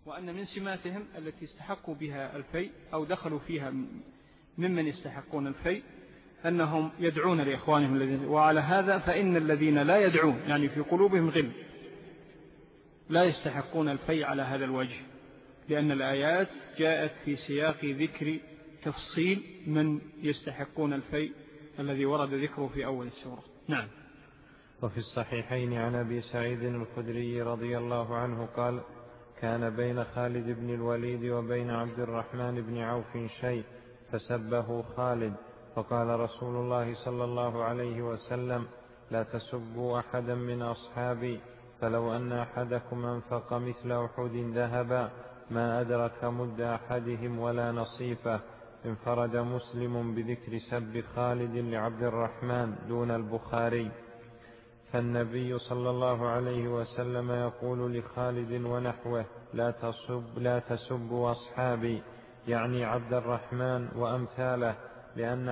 وأن من سماتهم التي استحقوا بها الفيء أو دخلوا فيها ممن يستحقون الفيء أنهم يدعون لإخوانهم الذين، وعلى هذا فإن الذين لا يدعون يعني في قلوبهم غل لا يستحقون الفيء على هذا الوجه، لأن الآيات جاءت في سياق ذكر تفصيل من يستحقون الفيء الذي ورد ذكره في أول السورة. نعم. وفي الصحيحين عن أبي سعيد الخدري رضي الله عنه قال: كان بين خالد بن الوليد وبين عبد الرحمن بن عوف شيء فسبه خالد، فقال رسول الله صلى الله عليه وسلم: لا تسبوا أحدا من أصحابي، فلو أن أحدكم أنفق مثل أحد ذهبا ما أدرك مد أحدهم ولا نصيفه. انفرد مسلم بذكر سب خالد لعبد الرحمن دون البخاري. فالنبي صلى الله عليه وسلم يقول لخالد ونحوه: لا تسبوا أصحابي، يعني عبد الرحمن وأمثاله، لأن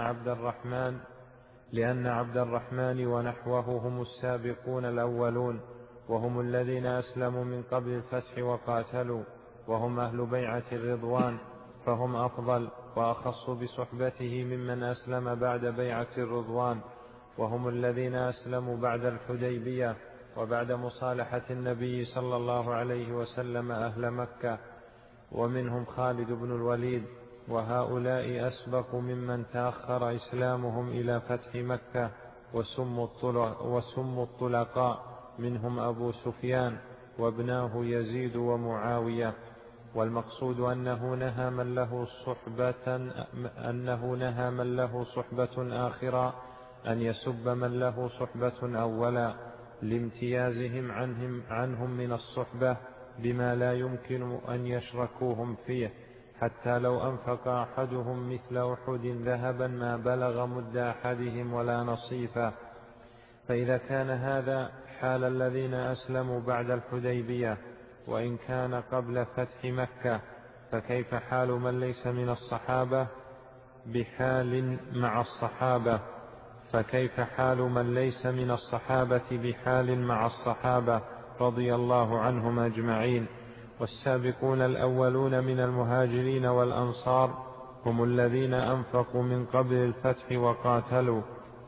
عبد الرحمن ونحوه هم السابقون الأولون، وهم الذين أسلموا من قبل الفتح وقاتلوا، وهم أهل بيعة الرضوان، فهم أفضل وأخص بصحبته ممن أسلم بعد بيعة الرضوان، وهم الذين أسلموا بعد الحديبية وبعد مصالحة النبي صلى الله عليه وسلم أهل مكة، ومنهم خالد بن الوليد، وهؤلاء أسبق ممن تأخر إسلامهم إلى فتح مكة وسموا الطلقاء، منهم أبو سفيان وابناه يزيد ومعاوية. والمقصود أنه نهى من له صحبة آخرة أن يسب من له صحبة أولا، لامتيازهم عنهم من الصحبة بما لا يمكن أن يشركوهم فيه، حتى لو أنفق أحدهم مثل أحد ذهبا ما بلغ مد أحدهم ولا نصيفه. فإذا كان هذا حال الذين أسلموا بعد الحديبية وإن كان قبل فتح مكة، فكيف حال من ليس من الصحابة بحال مع الصحابة رضي الله عنهم أجمعين. والسابقون الأولون من المهاجرين والأنصار هم الذين أنفقوا من قبل الفتح وقاتلوا،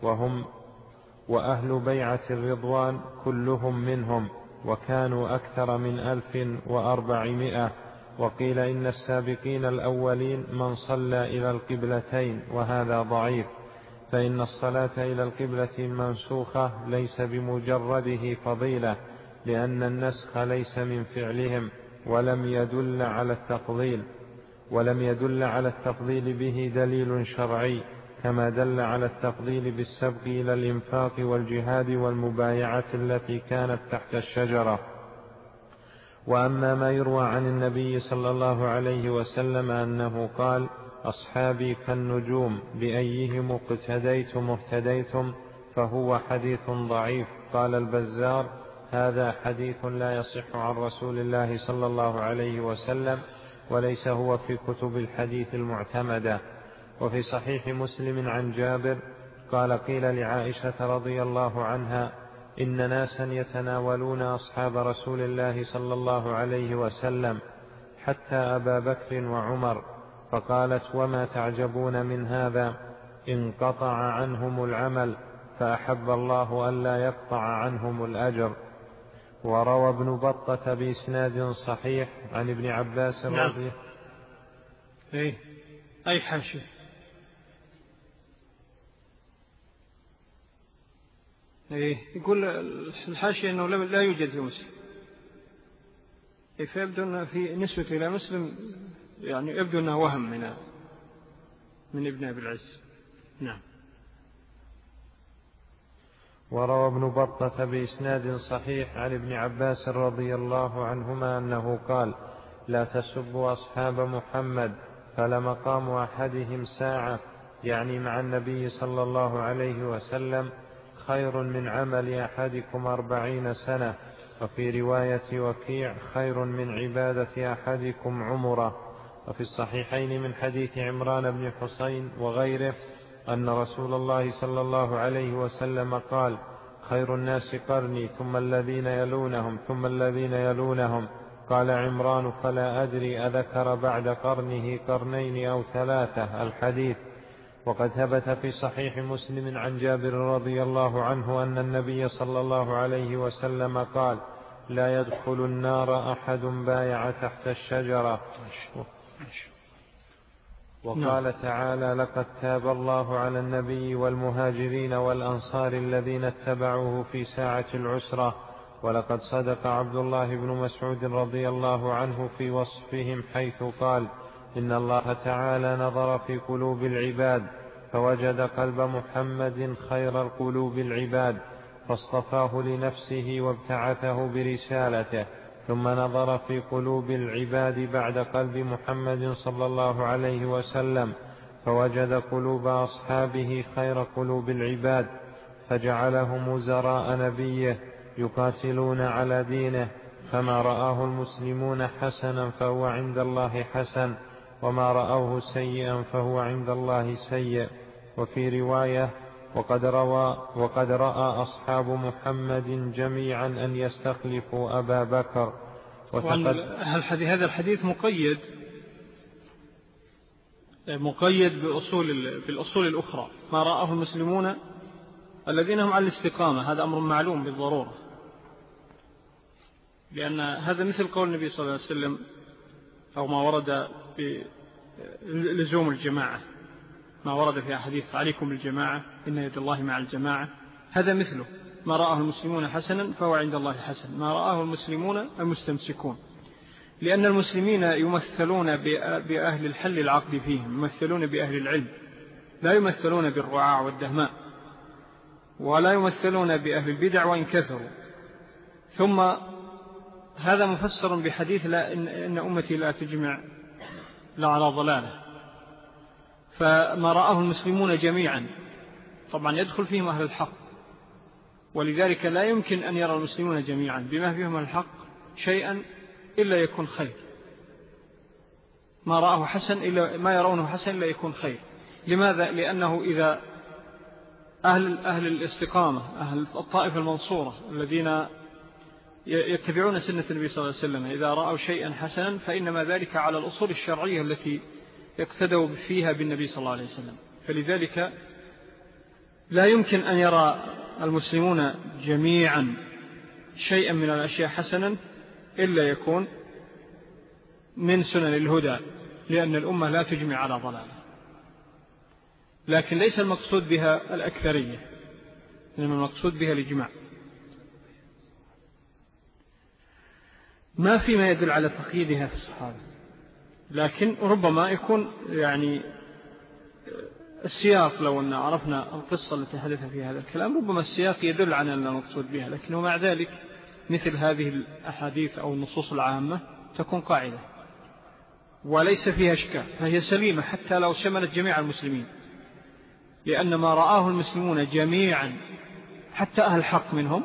وأهل بيعة الرضوان كلهم منهم، وكانوا أكثر من 1400. وقيل إن السابقين الأولين من صلى إلى القبلتين، وهذا ضعيف، فإن الصلاة إلى القبلة المنسوخة ليس بمجرده فضيلة، لأن النسخ ليس من فعلهم، ولم يدل على التفضيل به دليل شرعي، كما دل على التفضيل بالسبق إلى الإنفاق والجهاد والمبايعة التي كانت تحت الشجرة. وأما ما يروى عن النبي صلى الله عليه وسلم أنه قال: أصحابي كالنجوم بأيهم اقتديتم اهتديتم، فهو حديث ضعيف. قال البزار: هذا حديث لا يصح عن رسول الله صلى الله عليه وسلم، وليس هو في كتب الحديث المعتمدة. وفي صحيح مسلم عن جابر قال: قيل لعائشة رضي الله عنها: إن ناسا يتناولون أصحاب رسول الله صلى الله عليه وسلم حتى أبا بكر وعمر، فقالت: وما تعجبون من هذا؟ انقطع عنهم العمل، فأحب الله ألا يقطع عنهم الأجر. وروى ابن بطة بإسناد صحيح عن ابن عباس رضي أي حاشي يقول الحاشية أنه لا يوجد في مسلم، فيبدو أنه في نسبة إلى مسلم يعني يبدو أنه وهم من ابن أبي العز. نعم. وروى ابن بطة بإسناد صحيح عن ابن عباس رضي الله عنهما أنه قال: لا تسبوا أصحاب محمد، فلمقام أحدهم ساعة، يعني مع النبي صلى الله عليه وسلم، خير من عمل أحدكم 40 سنة. وفي رواية وكيع: خير من عبادة أحدكم عمره. وفي الصحيحين من حديث عمران بن حسين وغيره أن رسول الله صلى الله عليه وسلم قال: خير الناس قرني، ثم الذين يلونهم، ثم الذين يلونهم، قال عمران: فلا أدري أذكر بعد قرنه قرنين أو 3 الحديث. وقد ثبت في صحيح مسلم عن جابر رضي الله عنه أن النبي صلى الله عليه وسلم قال: لا يدخل النار أحد بايع تحت الشجرة. وقال تعالى: لقد تاب الله على النبي والمهاجرين والأنصار الذين اتبعوه في ساعة العسرة. ولقد صدق عبد الله بن مسعود رضي الله عنه في وصفهم حيث قال: إن الله تعالى نظر في قلوب العباد فوجد قلب محمد خير القلوب العباد، فاصطفاه لنفسه وابتعثه برسالته، ثم نظر في قلوب العباد بعد قلب محمد صلى الله عليه وسلم فوجد قلوب أصحابه خير قلوب العباد، فجعلهم وزراء نبيه يقاتلون على دينه، فما رآه المسلمون حسنا فهو عند الله حسن، وما رأوه سيئا فهو عند الله سيء. وفي رواية: وقد رأى أصحاب محمد جميعا أن يستخلفوا أبا بكر. هذا الحديث مقيد بالأصول الأخرى: ما رآه المسلمون الذين هم على الاستقامة، هذا أمر معلوم بالضرورة، لأن هذا مثل قول النبي صلى الله عليه وسلم أو ما ورد بلزوم الجماعة، ما ورد في حديث: عليكم بالجماعة إن يد الله مع الجماعة. هذا مثله: ما رآه المسلمون حسنا فهو عند الله حسن، ما رآه المسلمون المستمسكون. لأن المسلمين يمثلون بأهل الحل العقد فيهم، يمثلون بأهل العلم، لا يمثلون بالرعاع والدهماء، ولا يمثلون بأهل البدع وإن كثروا. ثم هذا مفسر بحديث: لا إن أمتي لا تجمع لا على ضلاله. فما رآه المسلمون جميعا طبعا يدخل فيهم أهل الحق، ولذلك لا يمكن أن يرى المسلمون جميعا بما فيهم الحق شيئا إلا يكون خير. ما رآه حسن إلا ما يرونه حسن إلا يكون خير. لماذا؟ لأنه إذا أهل الاستقامة، أهل الطائفة المنصورة الذين يتبعون سنة النبي صلى الله عليه وسلم، إذا رأوا شيئا حسنا فإنما ذلك على الأصول الشرعية التي يقتدوا فيها بالنبي صلى الله عليه وسلم. فلذلك لا يمكن أن يرى المسلمون جميعا شيئا من الأشياء حسنا إلا يكون من سنن الهدى، لأن الأمة لا تجمع على ضلالة. لكن ليس المقصود بها الأكثرية، إنما المقصود بها الإجماع. ما في ما يدل على تقييدها في الصحابة، لكن ربما يكون يعني السياق، لو أن عرفنا القصة التي حدث فيها هذا الكلام ربما السياق يدل على أن المقصود بها، لكن ومع ذلك مثل هذه الأحاديث أو النصوص العامة تكون قاعدة وليس فيها إشكال، فهي سليمة حتى لو شملت جميع المسلمين، لأن ما رآه المسلمون جميعا حتى أهل الحق منهم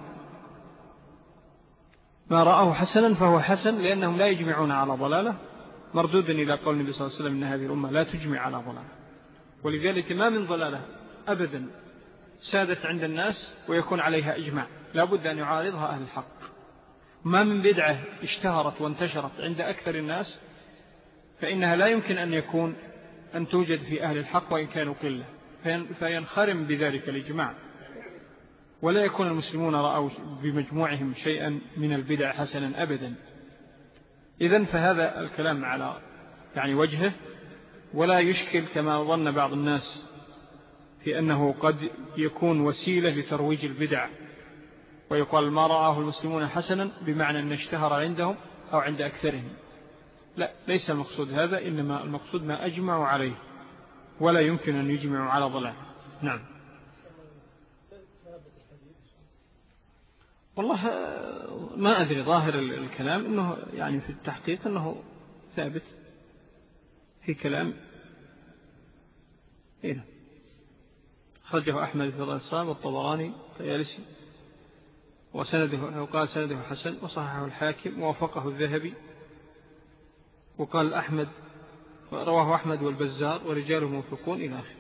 ما رآه حسنا فهو حسن، لأنهم لا يجمعون على ضلالة، مردودا إلى قول النبي صلى الله عليه وسلم إن هذه الأمة لا تجمع على ضلالة. ولذلك ما من ضلالة أبدا سادت عند الناس ويكون عليها إجماع، لا بد أن يعارضها أهل الحق. ما من بدعة اشتهرت وانتشرت عند أكثر الناس فإنها لا يمكن أن توجد في أهل الحق وإن كانوا قلة، فينخرم بذلك الإجماع، ولا يكون المسلمون رأوا بمجموعهم شيئا من البدع حسنا أبدا. إذن فهذا الكلام على يعني وجهه، ولا يشكل كما ظن بعض الناس في أنه قد يكون وسيلة لترويج البدع، ويقال ما رآه المسلمون حسنا بمعنى أن اشتهر عندهم أو عند أكثرهم. لا، ليس المقصود هذا، إنما المقصود ما أجمعوا عليه، ولا يمكن أن يجمعوا على ضلال. نعم. والله ما أدري، ظاهر الكلام أنه يعني في التحقيق أنه ثابت في كلام هنا خرجه أحمد في الإصابة والطبراني طيالسي، وقال سنده حسن، وصححه الحاكم ووافقه الذهبي، وقال أحمد رواه أحمد والبزار ورجاله موثقون إلى آخره.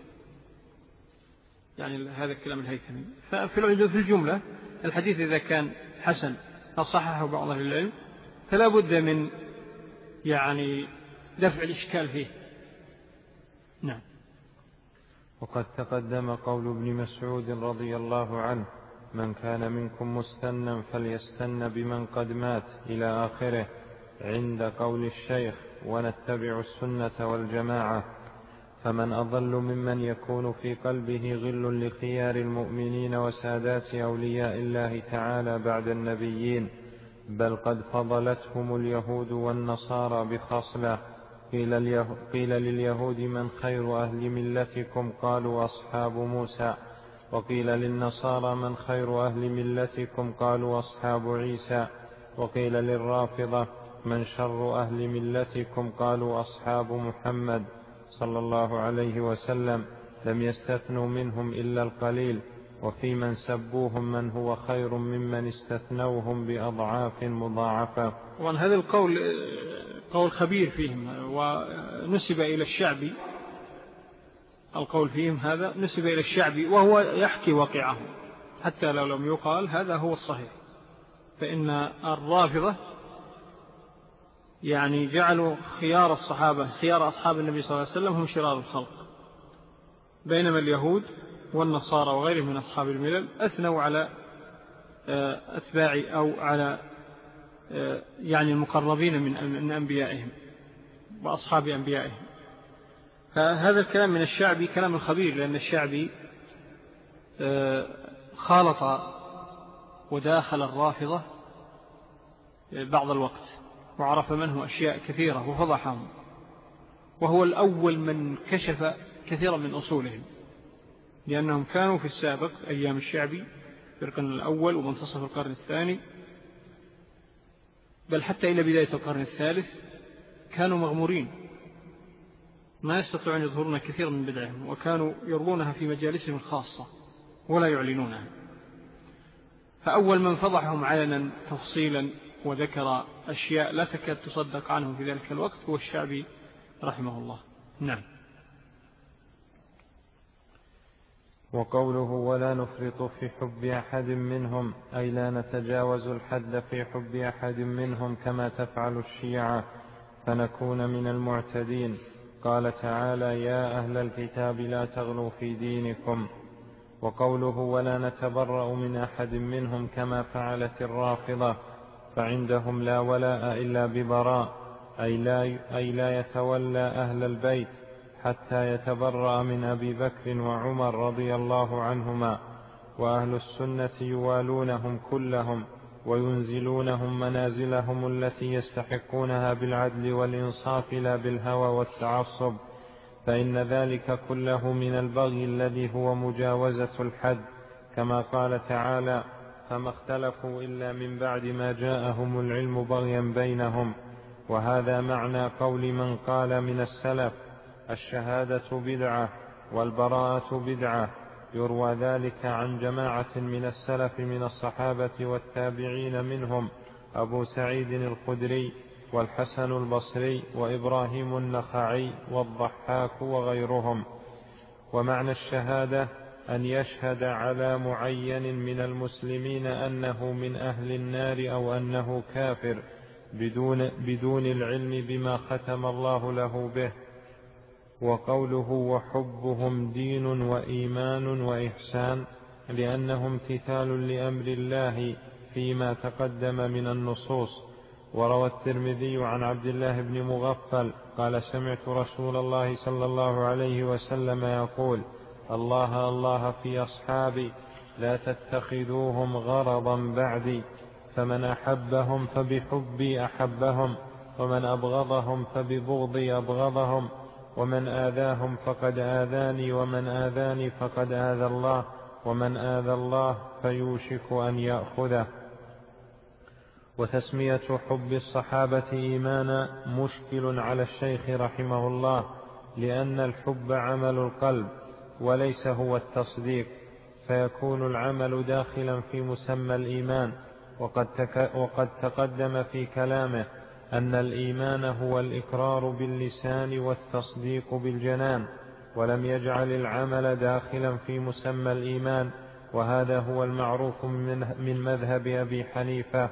يعني هذا الكلام الهيثمي. ففي الجملة الحديث إذا كان حسن أصححه بعض أهل العلم فلا بد من يعني دفع الإشكال فيه. نعم. وقد تقدم قول ابن مسعود رضي الله عنه: من كان منكم مستنا فليستن بمن قد مات إلى آخره، عند قول الشيخ: ونتبع السنة والجماعة. فمن أضل ممن يكون في قلبه غل لخيار المؤمنين وسادات أولياء الله تعالى بعد النبيين، بل قد فضلتهم اليهود والنصارى بخصلة. قيل لليهود: من خير أهل ملتكم؟ قالوا: أصحاب موسى. وقيل للنصارى: من خير أهل ملتكم؟ قالوا: أصحاب عيسى. وقيل للرافضة: من شر أهل ملتكم؟ قالوا: أصحاب محمد صلى الله عليه وسلم. لم يستثنوا منهم إلا القليل، وفي من سبوهم من هو خير ممن استثنوهم بأضعاف مضاعفة. وأن هذا القول قول خبير فيهم، ونسب إلى الشعبي. القول فيهم هذا نسب إلى الشعبي، وهو يحكي واقعه حتى لو لم يقال هذا هو الصحيح. فإن الرافضة يعني جعلوا خيار الصحابة، خيار أصحاب النبي صلى الله عليه وسلم هم شرار الخلق، بينما اليهود والنصارى وغيرهم من أصحاب الملل أثنوا على أتباع أو على يعني المقربين من أنبيائهم وأصحاب أنبيائهم. فهذا الكلام من الشعبي كلام الخبير، لأن الشعبي خالط وداخل الرافضة بعض الوقت، وعرف منه أشياء كثيرة وفضحهم، وهو الأول من كشف كثيرا من أصولهم، لأنهم كانوا في السابق أيام الشعبي في القرن الأول ومنتصف القرن الثاني، بل حتى إلى بداية القرن الثالث كانوا مغمورين، ما يستطيعون يظهرون كثير من بدعهم، وكانوا يروونها في مجالسهم الخاصة ولا يعلنونها. فأول من فضحهم علنا تفصيلا وذكر أشياء لا تكاد تصدق عنه في ذلك الوقت هو الشعبي رحمه الله. نعم. وقوله: ولا نفرط في حب أحد منهم، أي لا نتجاوز الحد في حب أحد منهم كما تفعل الشيعة فنكون من المعتدين. قال تعالى: يا أهل الكتاب لا تغلوا في دينكم. وقوله: ولا نتبرأ من أحد منهم كما فعلت الرافضة، فعندهم لا ولاء إلا ببراء، أي لا يتولى أهل البيت حتى يتبرأ من أبي بكر وعمر رضي الله عنهما. وأهل السنة يوالونهم كلهم وينزلونهم منازلهم التي يستحقونها بالعدل والإنصاف لا بالهوى والتعصب، فإن ذلك كله من البغي الذي هو مجاوزة الحد، كما قال تعالى: فما اختلفوا إلا من بعد ما جاءهم العلم بغيا بينهم. وهذا معنى قول من قال من السلف: الشهادة بدعة والبراءة بدعة. يروى ذلك عن جماعة من السلف من الصحابة والتابعين، منهم أبو سعيد الخدري والحسن البصري وإبراهيم النخعي والضحاك وغيرهم. ومعنى الشهادة أن يشهد على معين من المسلمين أنه من أهل النار أو أنه كافر بدون العلم بما ختم الله له به. وقوله: وحبهم دين وإيمان وإحسان، لأنهم امتثال لأمر الله فيما تقدم من النصوص. وروى الترمذي عن عبد الله بن مغفل قال: سمعت رسول الله صلى الله عليه وسلم يقول: الله الله في أصحابي، لا تتخذوهم غرضا بعدي، فمن أحبهم فبحبي أحبهم، ومن أبغضهم فببغضي أبغضهم، ومن آذاهم فقد آذاني، ومن آذاني فقد آذى الله، ومن آذى الله فيوشك أن يأخذه. وتسمية حب الصحابة إيمانا مشكل على الشيخ رحمه الله، لأن الحب عمل القلب وليس هو التصديق، فيكون العمل داخلا في مسمى الإيمان. وقد تقدم في كلامه أن الإيمان هو الإقرار باللسان والتصديق بالجنان، ولم يجعل العمل داخلا في مسمى الإيمان، وهذا هو المعروف من مذهب أبي حنيفة،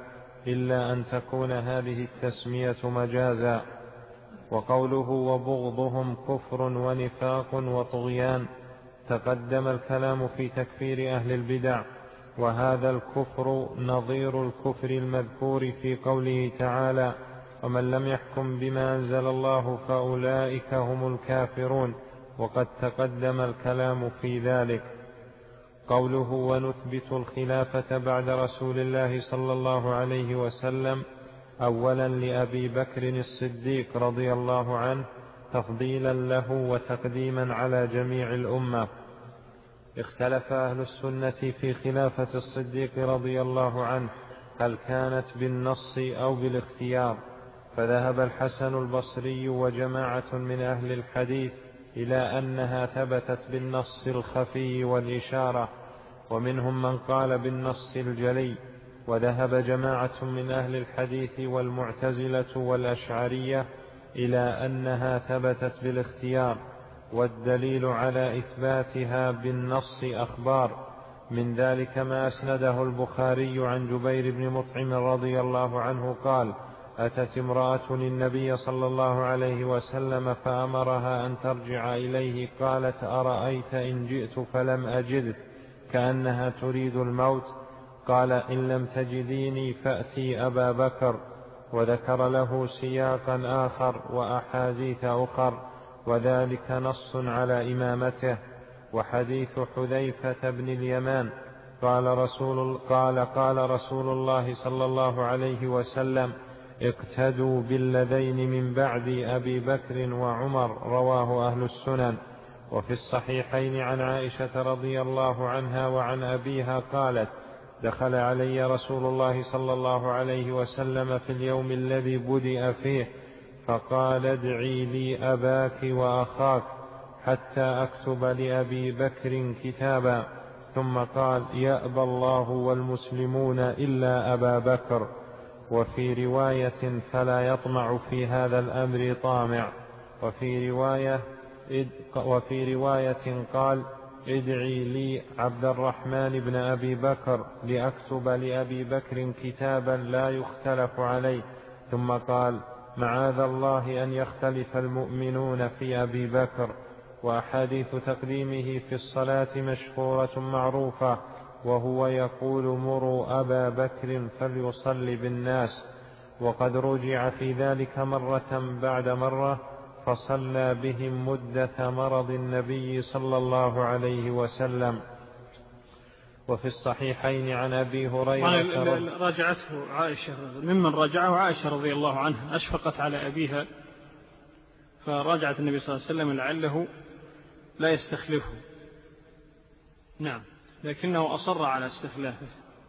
إلا أن تكون هذه التسمية مجازا. وقوله وبغضهم كفر ونفاق وطغيان، تقدم الكلام في تكفير أهل البدع، وهذا الكفر نظير الكفر المذكور في قوله تعالى ومن لم يحكم بما أنزل الله فأولئك هم الكافرون، وقد تقدم الكلام في ذلك. قوله ونثبت الخلافة بعد رسول الله صلى الله عليه وسلم، أولا لأبي بكر الصديق رضي الله عنه تفضيلا له وتقديما على جميع الأمة. اختلف أهل السنة في خلافة الصديق رضي الله عنه هل كانت بالنص أو بالاختيار، فذهب الحسن البصري وجماعة من أهل الحديث إلى أنها ثبتت بالنص الخفي والإشارة، ومنهم من قال بالنص الجلي. وذهب جماعة من أهل الحديث والمعتزلة والأشعرية إلى أنها ثبتت بالاختيار، والدليل على إثباتها بالنص أخبار، من ذلك ما أسنده البخاري عن جبير بن مطعم رضي الله عنه قال أتت امرأة النبي صلى الله عليه وسلم فأمرها أن ترجع إليه، قالت أرأيت إن جئت فلم أجد، كأنها تريد الموت، قال إن لم تجديني فأتي أبا بكر، وذكر له سياقا آخر وأحاديث أخر، وذلك نص على إمامته. وحديث حذيفة بن اليمان قال رسول الله صلى الله عليه وسلم اقتدوا بالذين من بعد أبي بكر وعمر، رواه أهل السنن. وفي الصحيحين عن عائشة رضي الله عنها وعن أبيها قالت دخل علي رسول الله صلى الله عليه وسلم في اليوم الذي بدأ فيه فقال ادعي لي أباك وأخاك حتى أكتب لأبي بكر كتابا، ثم قال يأبى الله والمسلمون إلا أبا بكر. وفي رواية فلا يطمع في هذا الأمر طامع. وفي رواية قال ادعي لي عبد الرحمن بن أبي بكر لأكتب لأبي بكر كتابا لا يختلف عليه، ثم قال معاذ الله أن يختلف المؤمنون في أبي بكر. وأحاديث تقديمه في الصلاة مشهورة معروفة، وهو يقول مروا أبا بكر فليصلي بالناس، وقد رجع في ذلك مرة بعد مرة فصلى بهم مدة مرض النبي صلى الله عليه وسلم. وفي الصحيحين عن أبي هريرة راجعته عائشة، ممن راجعه عائشة رضي الله عنها أشفقت على أبيها فراجعت النبي صلى الله عليه وسلم لعله لا يستخلفه، نعم، لكنه أصر على استخلافه،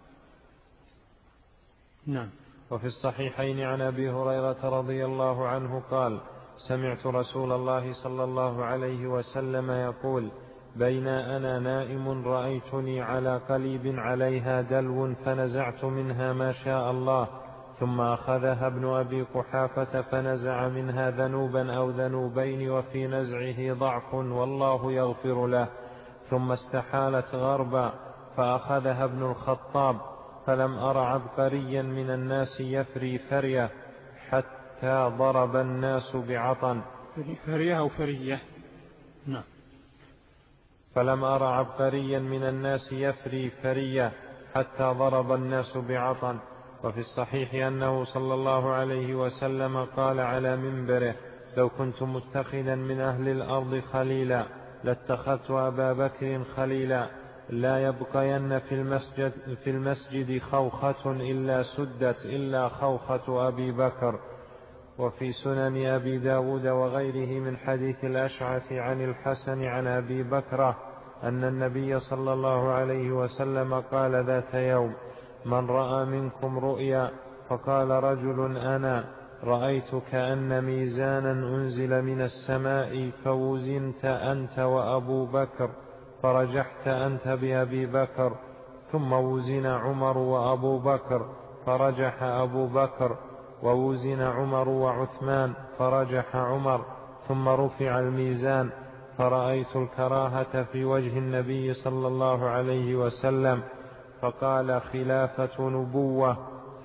نعم. وفي الصحيحين عن أبي هريرة رضي الله عنه قال سمعت رسول الله صلى الله عليه وسلم يقول بين أنا نائم رأيتني على قليب عليها دلو فنزعت منها ما شاء الله، ثم أخذها ابن أبي قحافة فنزع منها ذنوبا أو ذنوبين وفي نزعه ضعف والله يغفر له، ثم استحالت غربا فأخذها ابن الخطاب، فلم أر عبقريا من الناس يفري فرية حتى ضرب الناس بعطن. فرية أو فرية، نعم. فلم أر عبقريا من الناس يفري فرية حتى ضرب الناس بعطن. وفي الصحيح أنه صلى الله عليه وسلم قال على منبره لو كنت متخذا من أهل الأرض خليلا لاتخذت أبا بكر خليلا، لا يبقين في المسجد خوخة إلا سدت إلا خوخة أبي بكر. وفي سنن أبي داود وغيره من حديث الأشعث عن الحسن عن أبي بكرة أن النبي صلى الله عليه وسلم قال ذات يوم من رأى منكم رؤيا، فقال رجل أنا رأيت كأن ميزانا أنزل من السماء فوزنت أنت وأبو بكر فرجحت أنت بأبي بكر، ثم وزن عمر وأبو بكر فرجح أبو بكر، ووزن عمر وعثمان فرجح عمر، ثم رفع الميزان، فرأيت الكراهة في وجه النبي صلى الله عليه وسلم، فقال خلافة نبوة،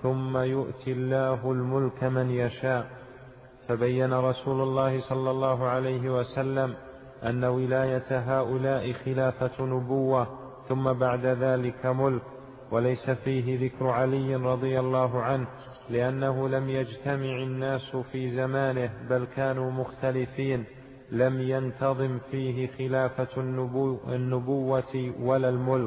ثم يؤتي الله الملك من يشاء. فبين رسول الله صلى الله عليه وسلم أن ولاية هؤلاء خلافة نبوة ثم بعد ذلك ملك، وليس فيه ذكر علي رضي الله عنه، لأنه لم يجتمع الناس في زمانه بل كانوا مختلفين، لم ينتظم فيه خلافة النبوة ولا الملك.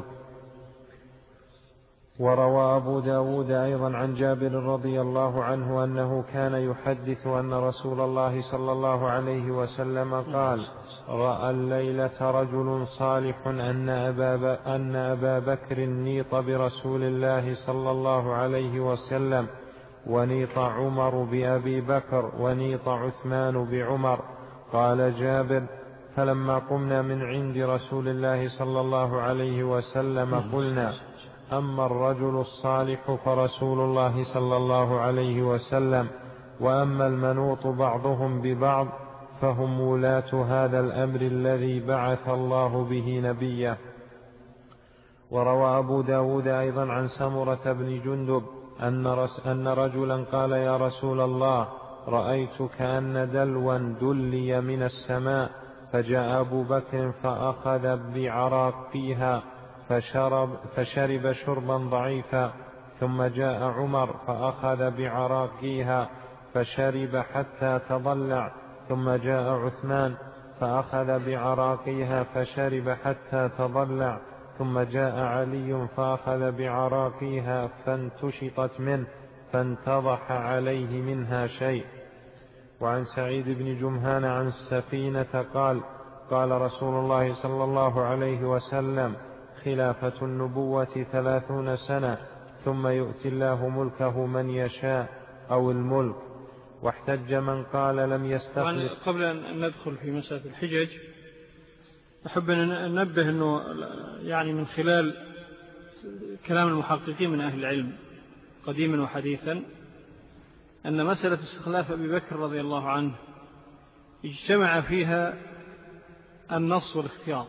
وروى أبو داود أيضا عن جابر رضي الله عنه أنه كان يحدث أن رسول الله صلى الله عليه وسلم قال: رأى الليلة رجل صالح أن أبا بكر نيط برسول الله صلى الله عليه وسلم، ونيط عمر بأبي بكر، ونيط عثمان بعمر. قال جابر: فلما قمنا من عند رسول الله صلى الله عليه وسلم قلنا: أما الرجل الصالح فرسول الله صلى الله عليه وسلم، وأما المنوط بعضهم ببعض فهم ولاة هذا الأمر الذي بعث الله به نبيه. وروى أبو داود أيضا عن سمرة بن جندب أن رجلا قال: يا رسول الله، رأيت كأن دلوا دلي من السماء، فجاء أبو بكر فأخذ بعراقيها فشرب شربا ضعيفا، ثم جاء عمر فأخذ بعراقيها فشرب حتى تضلع، ثم جاء عثمان فأخذ بعراقيها فشرب حتى تضلع، ثم جاء علي فأخذ بعراقيها فانتشطت منه فانتضح عليه منها شيء. وعن سعيد بن جمهان عن السفينة قال: قال رسول الله صلى الله عليه وسلم: خلافة النبوة 30 سنة، ثم يؤتي الله ملكه من يشاء أو الملك. واحتج من قال لم يستخلف. قبل أن ندخل في مسألة الحجج، أحب أن ننبه أنه يعني من خلال كلام المحققين من أهل العلم قديما وحديثا أن مسألة استخلاف أبي بكر رضي الله عنه اجتمع فيها النص والاختيار،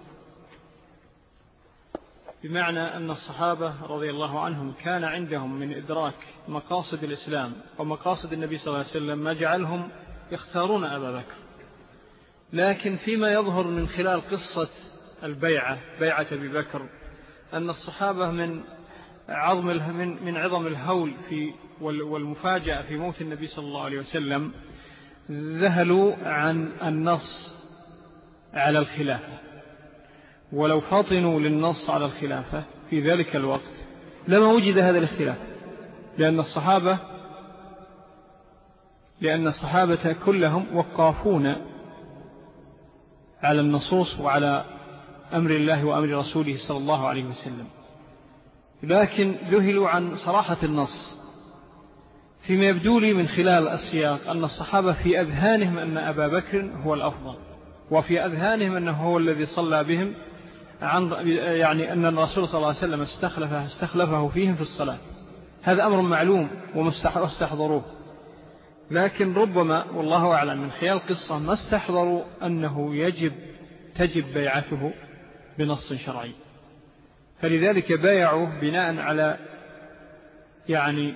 بمعنى أن الصحابة رضي الله عنهم كان عندهم من إدراك مقاصد الإسلام ومقاصد النبي صلى الله عليه وسلم ما جعلهم يختارون أبا بكر. لكن فيما يظهر من خلال قصة البيعة، بيعة أبي بكر، أن الصحابة من عظم الهول والمفاجأة في موت النبي صلى الله عليه وسلم ذهلوا عن النص على الخلافة، ولو فطنوا للنص على الخلافة في ذلك الوقت لما وجد هذا الاختلاف، لأن الصحابة كلهم وقافون على النصوص وعلى أمر الله وأمر رسوله صلى الله عليه وسلم، لكن ذهلوا عن صراحة النص. فيما يبدو لي من خلال السياق أن الصحابة في أذهانهم أن أبا بكر هو الأفضل، وفي أذهانهم أنه هو الذي صلى بهم، يعني أن الرسول صلى الله عليه وسلم استخلفه فيهم في الصلاة. هذا أمر معلوم واستحضروه، لكن ربما والله أعلم من خلال قصة ما استحضروا أنه تجب بيعته بنص شرعي، فلذلك بايعوا بناء على يعني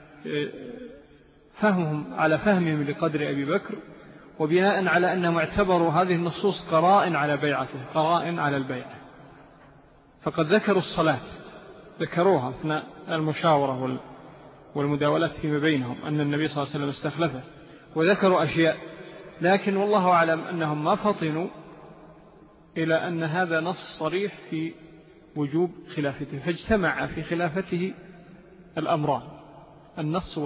فهمهم لقدر أبي بكر، وبناء على أنهم اعتبروا هذه النصوص قرائن على بيعته، قرائن على البيعة. فقد ذكروا الصلاة، ذكروها أثناء المشاورة والمداولات فيما بينهم أن النبي صلى الله عليه وسلم استخلفه، وذكروا أشياء، لكن والله أعلم أنهم ما فطنوا إلى أن هذا نص صريح في وجوب خلافته، فاجتمع في خلافته الأمران: النص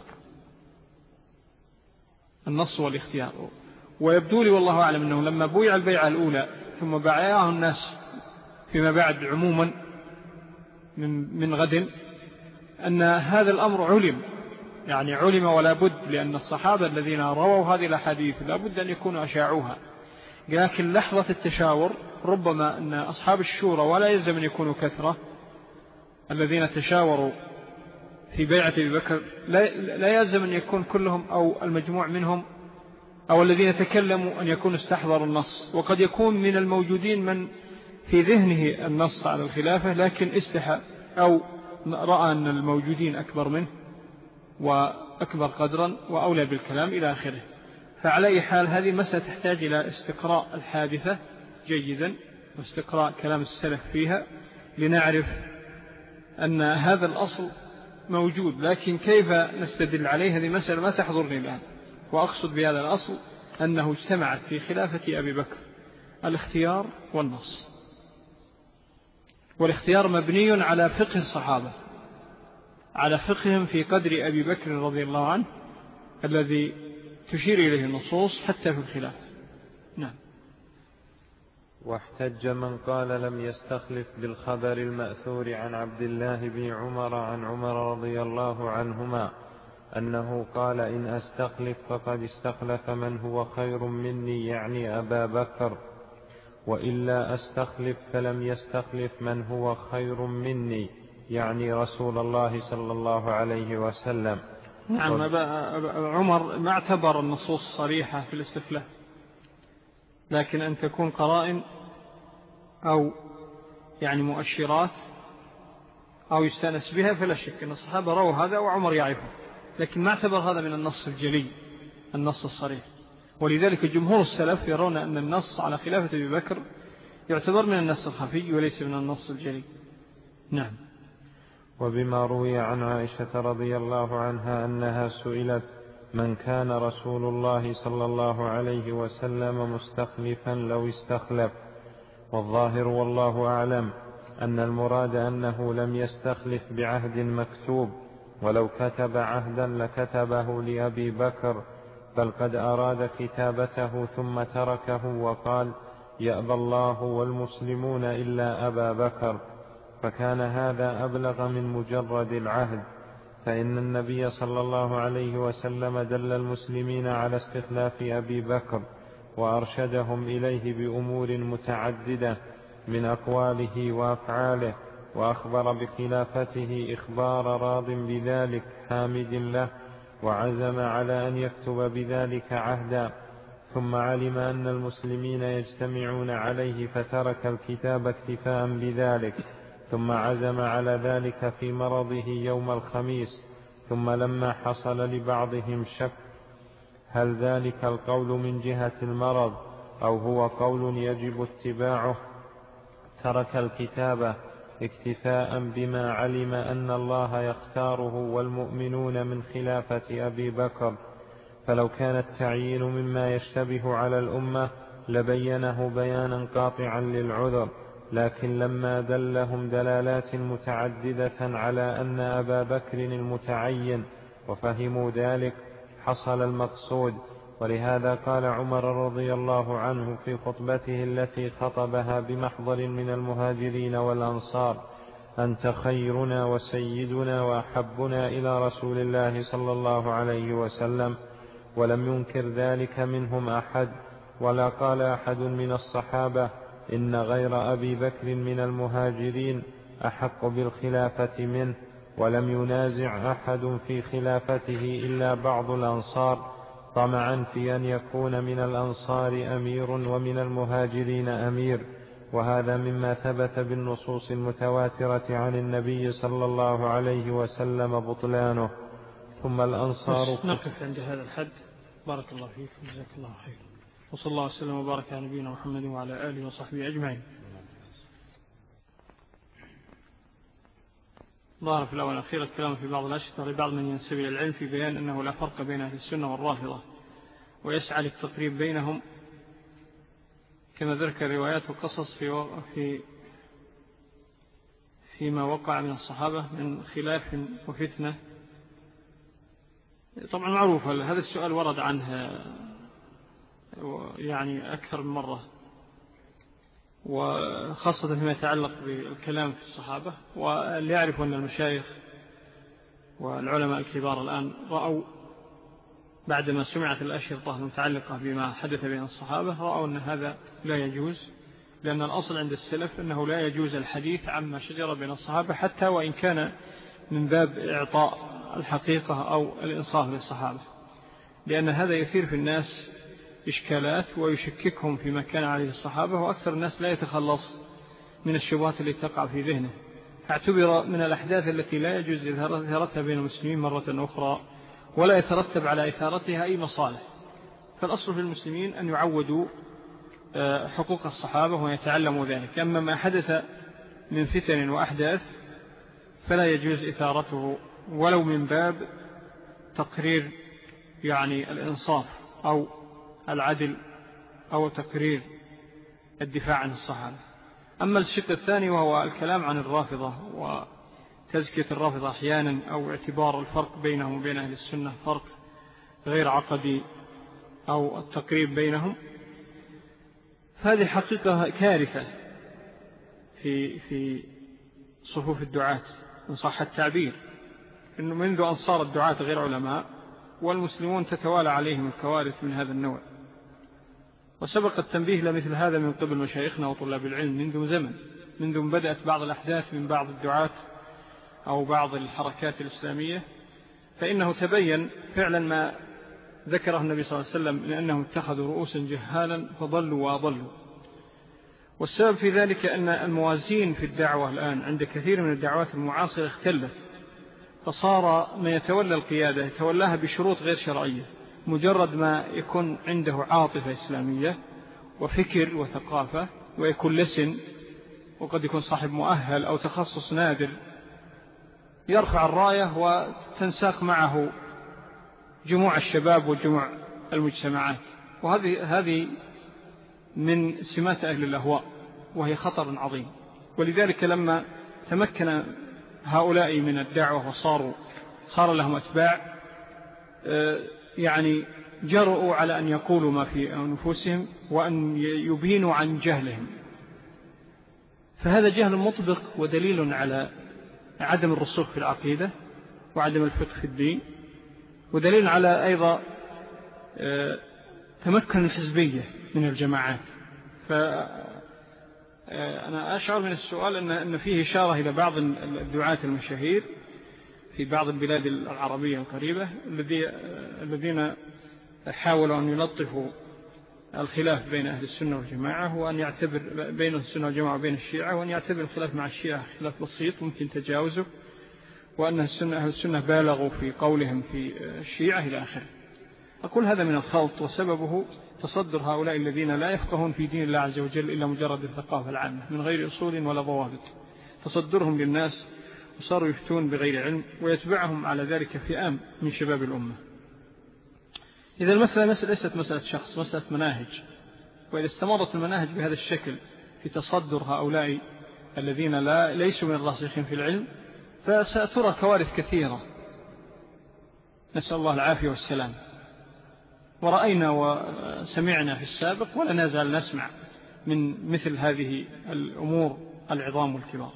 والاختيار. ويبدو لي والله أعلم أنه لما بويع البيعة الأولى ثم بايعه الناس فيما بعد عموما من غد، أن هذا الأمر علم ولا بد، لأن الصحابة الذين رووا هذه الأحاديث لا بد أن يكونوا أشاعوها، لكن لحظة التشاور ربما أن أصحاب الشورى ولا يلزم أن يكونوا كثرة الذين تشاوروا في بيعة أبي بكر، لا يلزم أن يكون كلهم أو المجموع منهم أو الذين تكلموا أن يكونوا استحضروا النص، وقد يكون من الموجودين من في ذهنه النص على الخلافة لكن استحى أو رأى أن الموجودين أكبر منه وأكبر قدرا وأولى بالكلام إلى آخره. فعلى أي حال هذه المسألة تحتاج إلى استقراء الحادثة جيدا واستقراء كلام السلف فيها لنعرف أن هذا الأصل موجود، لكن كيف نستدل عليه هذه مسألة ما تحضرني الآن. وأقصد بهذا الأصل أنه اجتمعت في خلافة أبي بكر الاختيار والنص، والاختيار مبني على فقه الصحابة، على فقههم في قدر أبي بكر رضي الله عنه الذي تشير إليه النصوص حتى في الخلاف. نعم. واحتج من قال لم يستخلف بالخبر المأثور عن عبد الله بن عمر عن عمر رضي الله عنهما أنه قال إن أستخلف فقد استخلف من هو خير مني، يعني أبا بكر، وإلا أستخلف فلم يستخلف من هو خير مني، يعني رسول الله صلى الله عليه وسلم. نعم. عمر ما اعتبر النصوص صريحة في الاستخلاف، لكن أن تكون قرائن أو يعني مؤشرات أو يستأنس بها فلا شك أن الصحابة رأوا هذا وعمر يعرفه، لكن ما اعتبر هذا من النص الجلي، النص الصريح. ولذلك جمهور السلف يرون أن النص على خلافة أبي بكر يعتبر من النص الخفي وليس من النص الجلي. نعم. وبما روي عن عائشة رضي الله عنها أنها سئلت من كان رسول الله صلى الله عليه وسلم مستخلفا لو استخلف، والظاهر والله أعلم أن المراد أنه لم يستخلف بعهد مكتوب، ولو كتب عهدا لكتبه لأبي بكر، بل قد أراد كتابته ثم تركه وقال يأبى الله والمسلمون إلا أبا بكر، فكان هذا أبلغ من مجرد العهد، فإن النبي صلى الله عليه وسلم دل المسلمين على استخلاف أبي بكر وأرشدهم إليه بأمور متعددة من أقواله وأفعاله، وأخبر بخلافته إخبار راض بذلك حامد له، وعزم على أن يكتب بذلك عهدا، ثم علم أن المسلمين يجتمعون عليه فترك الكتاب اكتفاء بذلك، ثم عزم على ذلك في مرضه يوم الخميس، ثم لما حصل لبعضهم شك هل ذلك القول من جهة المرض أو هو قول يجب اتباعه ترك الكتابة اكتفاء بما علم أن الله يختاره والمؤمنون من خلافة أبي بكر، فلو كان التعيين مما يشتبه على الأمة لبينه بيانا قاطعا للعذر، لكن لما دلهم دلالات متعددة على أن أبا بكر المتعين وفهموا ذلك حصل المقصود. ولهذا قال عمر رضي الله عنه في خطبته التي خطبها بمحضر من المهاجرين والأنصار أنت خيرنا وسيدنا وأحبنا إلى رسول الله صلى الله عليه وسلم، ولم ينكر ذلك منهم أحد، ولا قال أحد من الصحابة إن غير أبي بكر من المهاجرين أحق بالخلافة منه، ولم ينازع أحد في خلافته إلا بعض الأنصار طمعا في أن يكون من الأنصار أمير ومن المهاجرين أمير، وهذا مما ثبت بالنصوص المتواترة عن النبي صلى الله عليه وسلم بطلانه. ثم الأنصار. نقف عند هذا الحد. بارك الله فيك وجزاك الله خير، وصلى الله وسلم وبارك على نبينا محمد وعلى آله وصحبه أجمعين. ظهر في الأول الأخير الكلام في بعض الأشخاص لبعض من ينسب إلى العلم في بيان أنه لا فرق بين أهل السنة والرافضة، ويسعى للتقريب بينهم، كما ذكر روايات وقصص فيما وقع من الصحابة من خلاف وفتنة. طبعا معروف هذا السؤال ورد عنه يعني أكثر من مرة، وخاصة فيما يتعلق بالكلام في الصحابة. واللي يعرف أن المشايخ والعلماء الكبار الآن رأوا بعدما سمعت الأشرطة المتعلقة بما حدث بين الصحابة رأوا أن هذا لا يجوز، لأن الأصل عند السلف أنه لا يجوز الحديث عما شجر بين الصحابة حتى وإن كان من باب إعطاء الحقيقة أو الإنصاف للصحابة، لأن هذا يثير في الناس إشكالات ويشككهم فيما كان عليه الصحابة، وأكثر الناس لا يتخلص من الشبهات التي تقع في ذهنه. اعتبر من الأحداث التي لا يجوز إثارتها بين المسلمين مرة أخرى ولا يترتب على إثارتها أي مصالح. فالأصل في المسلمين أن يعودوا حقوق الصحابة ويتعلموا ذلك. أما ما حدث من فتن وأحداث فلا يجوز إثارته ولو من باب تقرير يعني الإنصاف أو العدل أو تقرير الدفاع عن الصحابة. أما الشق الثاني وهو الكلام عن الرافضة وتزكية الرافضة أحيانا أو اعتبار الفرق بينهم وبين أهل السنة فرق غير عقدي أو التقريب بينهم، فهذه حقيقة كارثة في صفوف الدعاة إن صح التعبير، إنه منذ أن صار الدعاة غير علماء والمسلمون تتوالى عليهم الكوارث من هذا النوع. وسبق التنبيه لمثل هذا من قبل مشايخنا وطلاب العلم منذ زمن، منذ بدأت بعض الأحداث من بعض الدعاة أو بعض الحركات الإسلامية، فإنه تبين فعلا ما ذكره النبي صلى الله عليه وسلم لأنهم اتخذوا رؤوسا جهالا فضلوا وأضلوا. والسبب في ذلك أن الموازين في الدعوة الآن عند كثير من الدعوات المعاصرة اختلت، فصار من يتولى القيادة يتولاها بشروط غير شرعية، مجرد ما يكون عنده عاطفة إسلامية وفكر وثقافة ويكون لسن وقد يكون صاحب مؤهل أو تخصص نادر يرفع الراية وتنساق معه جموع الشباب وجموع المجتمعات. وهذه من سمات أهل الأهواء وهي خطر عظيم. ولذلك لما تمكن هؤلاء من الدعوة صار لهم أتباع يعني جرؤوا على أن يقولوا ما في أنفسهم وأن يبينوا عن جهلهم، فهذا جهل مطبق ودليل على عدم الرسوخ في العقيدة وعدم الفقه في الدين، ودليل على أيضا تمكن الحزبية من الجماعات. فأنا أشعر من السؤال أن فيه إشارة إلى بعض الدعاة المشاهير في بعض البلاد العربية القريبة الذين حاولوا أن يلطفوا الخلاف بين أهل السنة والجماعة، وأن يعتبر بين السنة والجماعة وبين الشيعة، وأن يعتبر الخلاف مع الشيعة خلاف بسيط ممكن تجاوزه، وأن أهل السنة بالغوا في قولهم في الشيعة إلى آخره. أقول هذا من الخلط، وسببه تصدر هؤلاء الذين لا يفقهون في دين الله عز وجل إلا مجرد الثقافة العامة من غير أصول ولا ضوابط، تصدرهم للناس وصاروا يفتون بغير علم، ويتبعهم على ذلك فئام من شباب الأمة. إذا المسألة ليست مسألة شخص، مسألة مناهج، وإذا استمرت المناهج بهذا الشكل في تصدر هؤلاء الذين ليسوا من الراسخين في العلم فسترى كوارث كثيرة، نسأل الله العافية والسلام. ورأينا وسمعنا في السابق ولا نزال نسمع من مثل هذه الأمور العظام والكبار.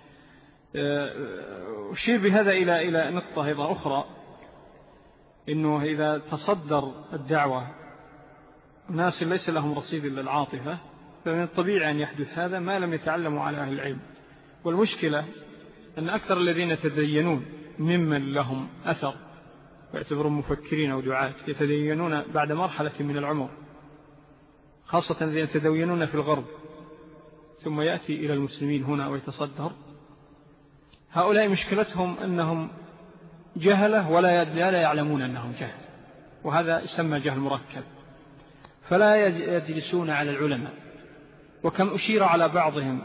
أشير بهذا إلى نقطة أيضا أخرى، إنه إذا تصدر الدعوة ناس ليس لهم رصيد إلا العاطفة فمن الطبيعي أن يحدث هذا ما لم يتعلموا على أهل العلم. والمشكلة أن أكثر الذين يتدينون ممن لهم أثر ويعتبرون مفكرين أو دعاة يتدينون بعد مرحلة من العمر، خاصة الذين يتدينون في الغرب ثم يأتي إلى المسلمين هنا ويتصدر. هؤلاء مشكلتهم أنهم جهلة ولا يعلمون أنهم جهل، وهذا يسمى جهل مركب، فلا يجلسون على العلماء. وكم أشير على بعضهم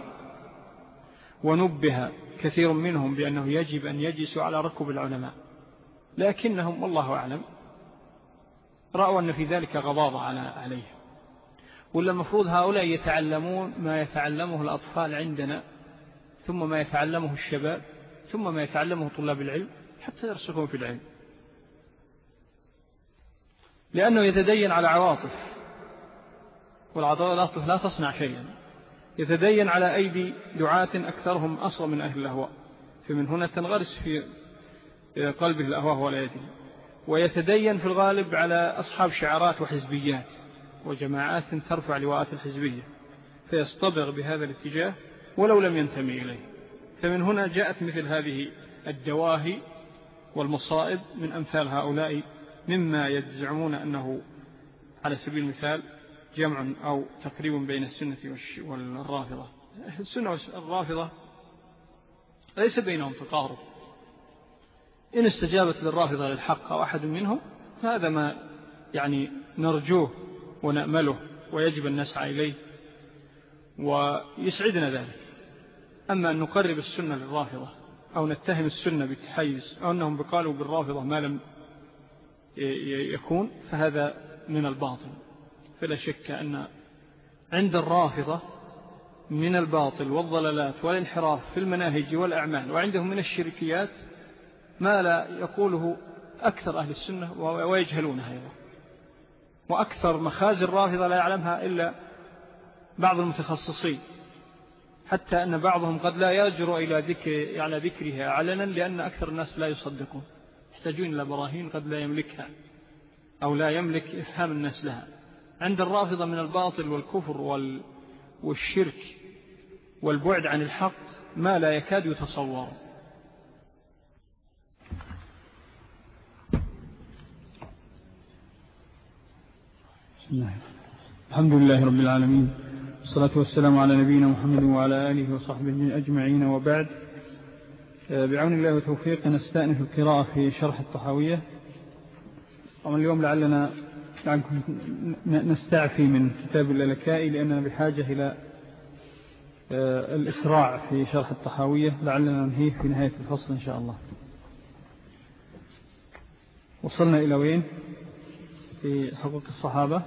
ونبه كثير منهم بأنه يجب أن يجلسوا على ركب العلماء، لكنهم والله أعلم رأوا أن في ذلك غضاضة عليهم. ولا المفروض هؤلاء يتعلمون ما يتعلمه الأطفال عندنا، ثم ما يتعلمه الشباب، ثم ما يتعلمه طلاب العلم حتى يرسخون في العلم، لأنه يتدين على عواطف، والعواطف لا تصنع شيئا. يتدين على أيدي دعاة أكثرهم أصلا من أهل الأهواء، فمن هنا تنغرس في قلبه الأهواء ولا يدري. ويتدين في الغالب على أصحاب شعارات وحزبيات وجماعات ترفع لواءات الحزبية، فيصطبغ بهذا الاتجاه ولو لم ينتمي إليه. فمن هنا جاءت مثل هذه الدواهي والمصائب من أمثال هؤلاء، مما يزعمون أنه على سبيل المثال جمع أو تقريب بين السنة والرافضة. السنة والرافضة ليس بينهم تقارب. إن استجابت للرافضة للحق أو أحد منهم هذا ما يعني نرجوه ونأمله ويجب أن نسعى إليه ويسعدنا ذلك. أما أن نقرب السنة للرافضة أو نتهم السنة بالتحيز أو أنهم بقالوا بالرافضة ما لم يكون فهذا من الباطل. فلا شك أن عند الرافضة من الباطل والضلالات والانحراف في المناهج والأعمال، وعندهم من الشركيات ما لا يقوله أكثر أهل السنة ويجهلونها أيضا. وأكثر مخازي الرافضة لا يعلمها إلا بعض المتخصصين، حتى أن بعضهم قد لا يجرؤ على ذكرها علنا لأن أكثر الناس لا يصدقون، يحتاجون إلى براهين قد لا يملكها أو لا يملك إفهام الناس لها. عند الرافضة من الباطل والكفر والشرك والبعد عن الحق ما لا يكاد يتصور. بسم الله الحمد لله رب العالمين، والصلاة والسلام على نبينا محمد وعلى آله وصحبه أجمعين، وبعد. بعون الله وتوفيقه نستأنف القراءة في شرح الطحاوية. ومن اليوم لعلنا نستعفي من كتاب اللالكائي لأننا بحاجة إلى الإسراع في شرح الطحاوية، لعلنا ننهيه في نهاية الفصل إن شاء الله. وصلنا إلى وين في حقوق الصحابة؟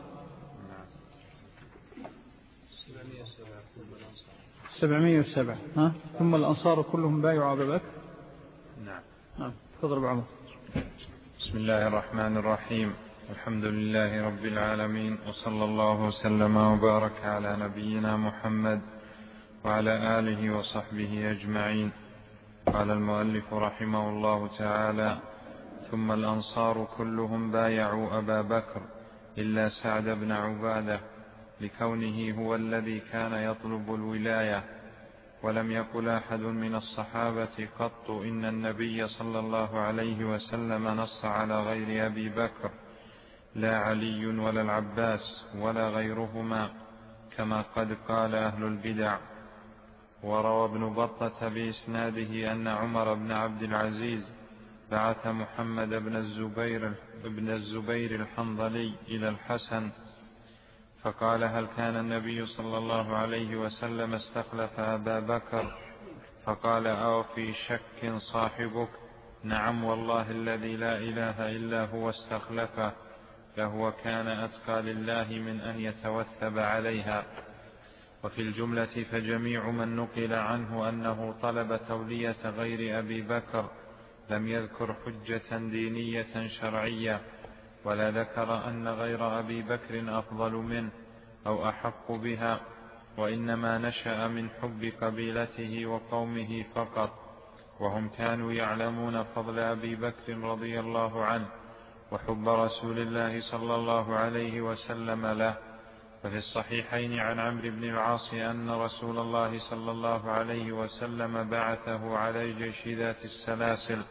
707. ثم الأنصار كلهم بايعوا أبا بكر. نعم. تضرب عمر. بسم الله الرحمن الرحيم. الحمد لله رب العالمين، وصلى الله وسلم وبارك على نبينا محمد وعلى آله وصحبه أجمعين. قال المؤلف رحمه الله تعالى: ثم الأنصار كلهم بايعوا أبا بكر إلا سعد بن عبادة، لكونه هو الذي كان يطلب الولاية. ولم يقل أحد من الصحابة قط إن النبي صلى الله عليه وسلم نص على غير أبي بكر، لا علي ولا العباس ولا غيرهما، كما قد قال أهل البدع. وروى ابن بطة بإسناده أن عمر بن عبد العزيز بعث محمد بن الزبير الحنظلي إلى الحسن فقال: هل كان النبي صلى الله عليه وسلم استخلف أبا بكر؟ فقال: أو في شك صاحبك؟ نعم والله الذي لا إله إلا هو استخلفه، لهو كان أتقى لله من أن يتوثب عليها. وفي الجملة فجميع من نقل عنه أنه طلب تولية غير أبي بكر لم يذكر حجة دينية شرعية، ولا ذكر أن غير أبي بكر أفضل منه أو أحق بها، وإنما نشأ من حب قبيلته وقومه فقط، وهم كانوا يعلمون فضل أبي بكر رضي الله عنه وحب رسول الله صلى الله عليه وسلم له. ففي الصحيحين عن عمرو بن العاص أن رسول الله صلى الله عليه وسلم بعثه على جيش ذات السلاسل،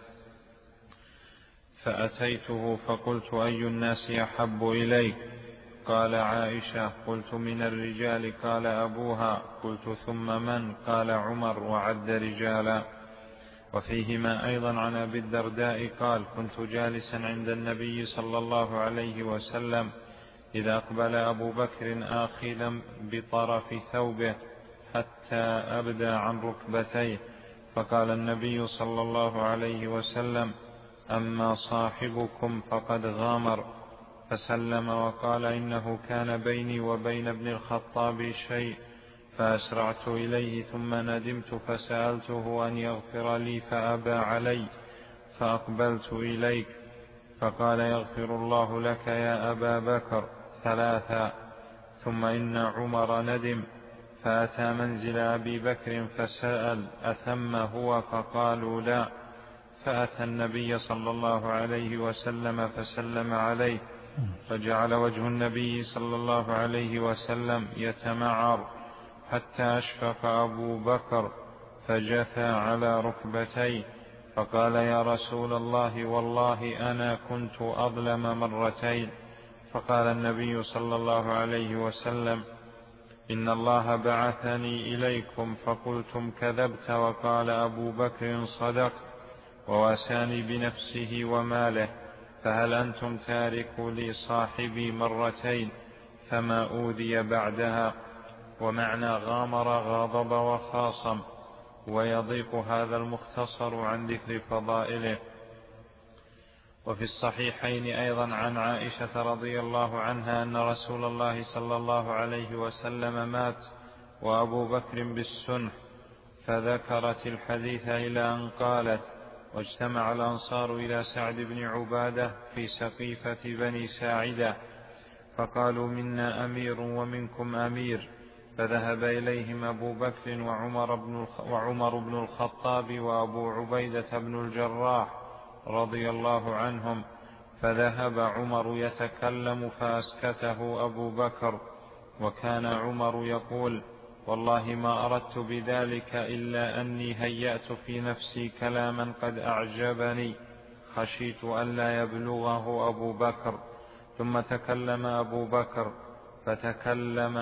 فأتيته فقلت: أي الناس أحب إليك؟ قال: عائشة. قلت: من الرجال؟ قال: أبوها. قلت: ثم من؟ قال: عمر، وعد رجالا. وفيهما أيضا عن أبي الدرداء قال: كنت جالسا عند النبي صلى الله عليه وسلم إذا أقبل أبو بكر آخذا بطرف ثوبه حتى أبدى عن ركبتيه، فقال النبي صلى الله عليه وسلم: أما صاحبكم فقد غامر. فسلم وقال: إنه كان بيني وبين ابن الخطاب شيء، فأسرعت إليه ثم ندمت فسألته أن يغفر لي فأبى علي، فأقبلت إليك فقال: يغفر الله لك يا أبا بكر 3. ثم إن عمر ندم فأتى منزل أبي بكر فسأل: أثم هو؟ فقالوا: لا. فأتى النبي صلى الله عليه وسلم فسلم عليه، فجعل وجه النبي صلى الله عليه وسلم يتمعر حتى أشفق أبو بكر فجثى على ركبتيه، فقال: يا رسول الله، والله أنا كنت أظلم مرتين. فقال النبي صلى الله عليه وسلم: إن الله بعثني إليكم فقلتم كذبت، وقال أبو بكر صدقت، وواساني بنفسه وماله، فهل أنتم تاركوا لي صاحبي مرتين فما أوذي بعدها؟ ومعنى غامر غاضب وخاصم. ويضيق هذا المختصر عن ذكر فضائله. وفي الصحيحين أيضا عن عائشة رضي الله عنها أن رسول الله صلى الله عليه وسلم مات وأبو بكر بالسنح، فذكرت الحديث إلى أن قالت: واجتمع الأنصار إلى سعد بن عبادة في سقيفة بني ساعدة، فقالوا: منا أمير ومنكم أمير. فذهب إليهم أبو بكر وعمر بن الخطاب وأبو عبيدة بن الجراح رضي الله عنهم، فذهب عمر يتكلم فأسكته أبو بكر، وكان عمر يقول: والله ما أردت بذلك إلا أني هيأت في نفسي كلاما قد أعجبني، خشيت ألا يبلغه أبو بكر. ثم تكلم أبو بكر فتكلم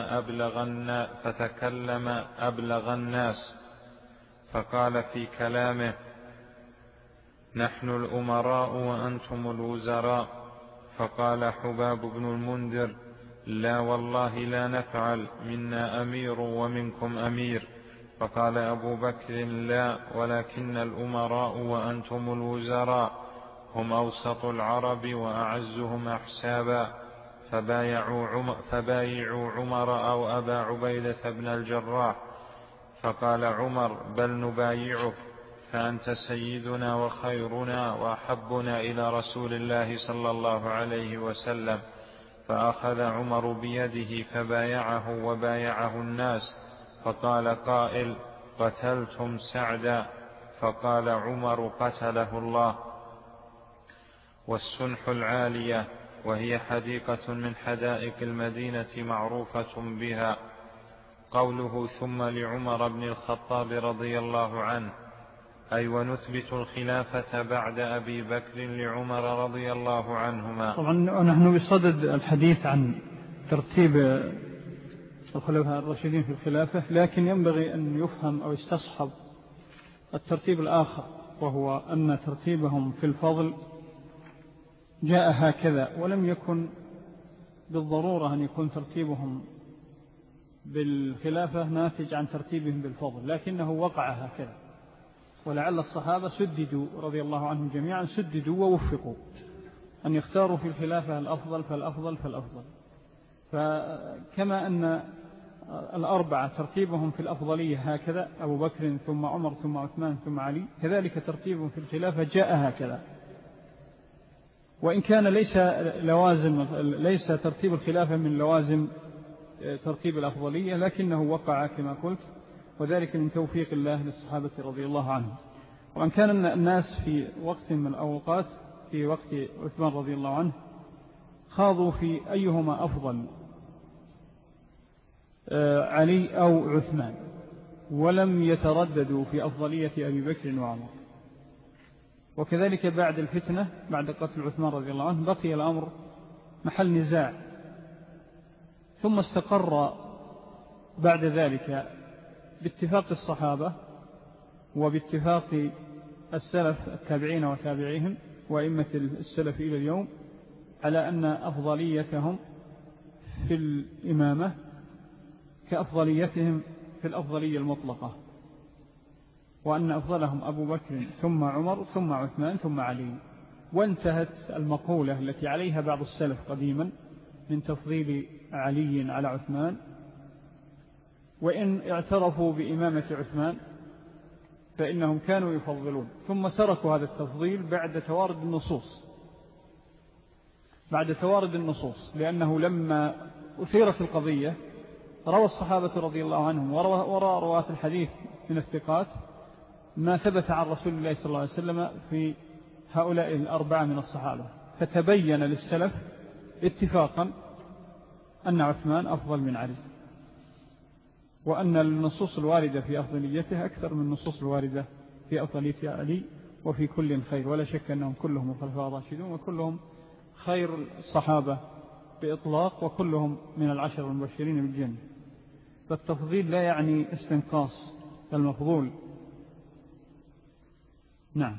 أبلغ الناس، فقال في كلامه: نحن الأمراء وأنتم الوزراء. فقال حباب بن المنذر: لا والله لا نفعل، منا أمير ومنكم أمير. فقال أبو بكر: لا، ولكن الأمراء وأنتم الوزراء هم أوسط العرب وأعزهم أحسابا، فبايعوا عمر أو أبا عبيدة بن الجراح. فقال عمر: بل نبايعك، فأنت سيدنا وخيرنا وأحبنا إلى رسول الله صلى الله عليه وسلم. فأخذ عمر بيده فبايعه وبايعه الناس. فقال قائل: قتلتم سعدا؟ فقال عمر: قتله الله. والسنح العالية، وهي حديقة من حدائق المدينة معروفة بها. قوله: ثم لعمر بن الخطاب رضي الله عنه، أي ونثبت الخلافة بعد أبي بكر لعمر رضي الله عنهما. طبعا نحن بصدد الحديث عن ترتيب الخلفاء الراشدين في الخلافة، لكن ينبغي أن يفهم أو يستصحب الترتيب الآخر، وهو أن ترتيبهم في الفضل جاء هكذا، ولم يكن بالضرورة أن يكون ترتيبهم بالخلافة ناتج عن ترتيبهم بالفضل، لكنه وقع هكذا. ولعل الصحابة سددوا رضي الله عنهم جميعا، سددوا ووفقوا أن يختاروا في الخلافة الأفضل فالأفضل فالأفضل. فكما أن الأربعة ترتيبهم في الأفضلية هكذا، أبو بكر ثم عمر ثم عثمان ثم علي، كذلك ترتيبهم في الخلافة جاء هكذا. وإن كان ليس ترتيب الخلافة من لوازم ترتيب الأفضلية، لكنه وقع كما قلت، وذلك من توفيق الله للصحابة رضي الله عنهم. وأن كان الناس في وقت من الأوقات في وقت عثمان رضي الله عنه خاضوا في أيهما أفضل، علي أو عثمان، ولم يترددوا في أفضلية أبي بكر وعمر. وكذلك بعد الفتنة، بعد قتل عثمان رضي الله عنه، بقي الأمر محل نزاع، ثم استقر بعد ذلك باتفاق الصحابة وباتفاق السلف التابعين وتابعيهم وإمة السلف إلى اليوم على أن أفضليتهم في الإمامة كأفضليتهم في الأفضلية المطلقة، وأن أفضلهم أبو بكر ثم عمر ثم عثمان ثم علي. وانتهت المقولة التي عليها بعض السلف قديما من تفضيل علي على عثمان، وإن اعترفوا بإمامة عثمان فإنهم كانوا يفضلون، ثم تركوا هذا التفضيل بعد توارد النصوص، لأنه لما أثيرت القضية روى الصحابة رضي الله عنهم وراء رواة الحديث من الثقات ما ثبت عن رسول الله صلى الله عليه وسلم في هؤلاء الأربعة من الصحابة، فتبين للسلف اتفاقا أن عثمان أفضل من علي، وأن النصوص الواردة في أفضليته أكثر من النصوص الواردة في أفضلية علي، وفي كل خير، ولا شك أنهم كلهم الخلفاء الراشدون، وكلهم خير الصحابة بإطلاق، وكلهم من العشر المبشرين بالجنة. فالتفضيل لا يعني استنقاص المفضول. نعم.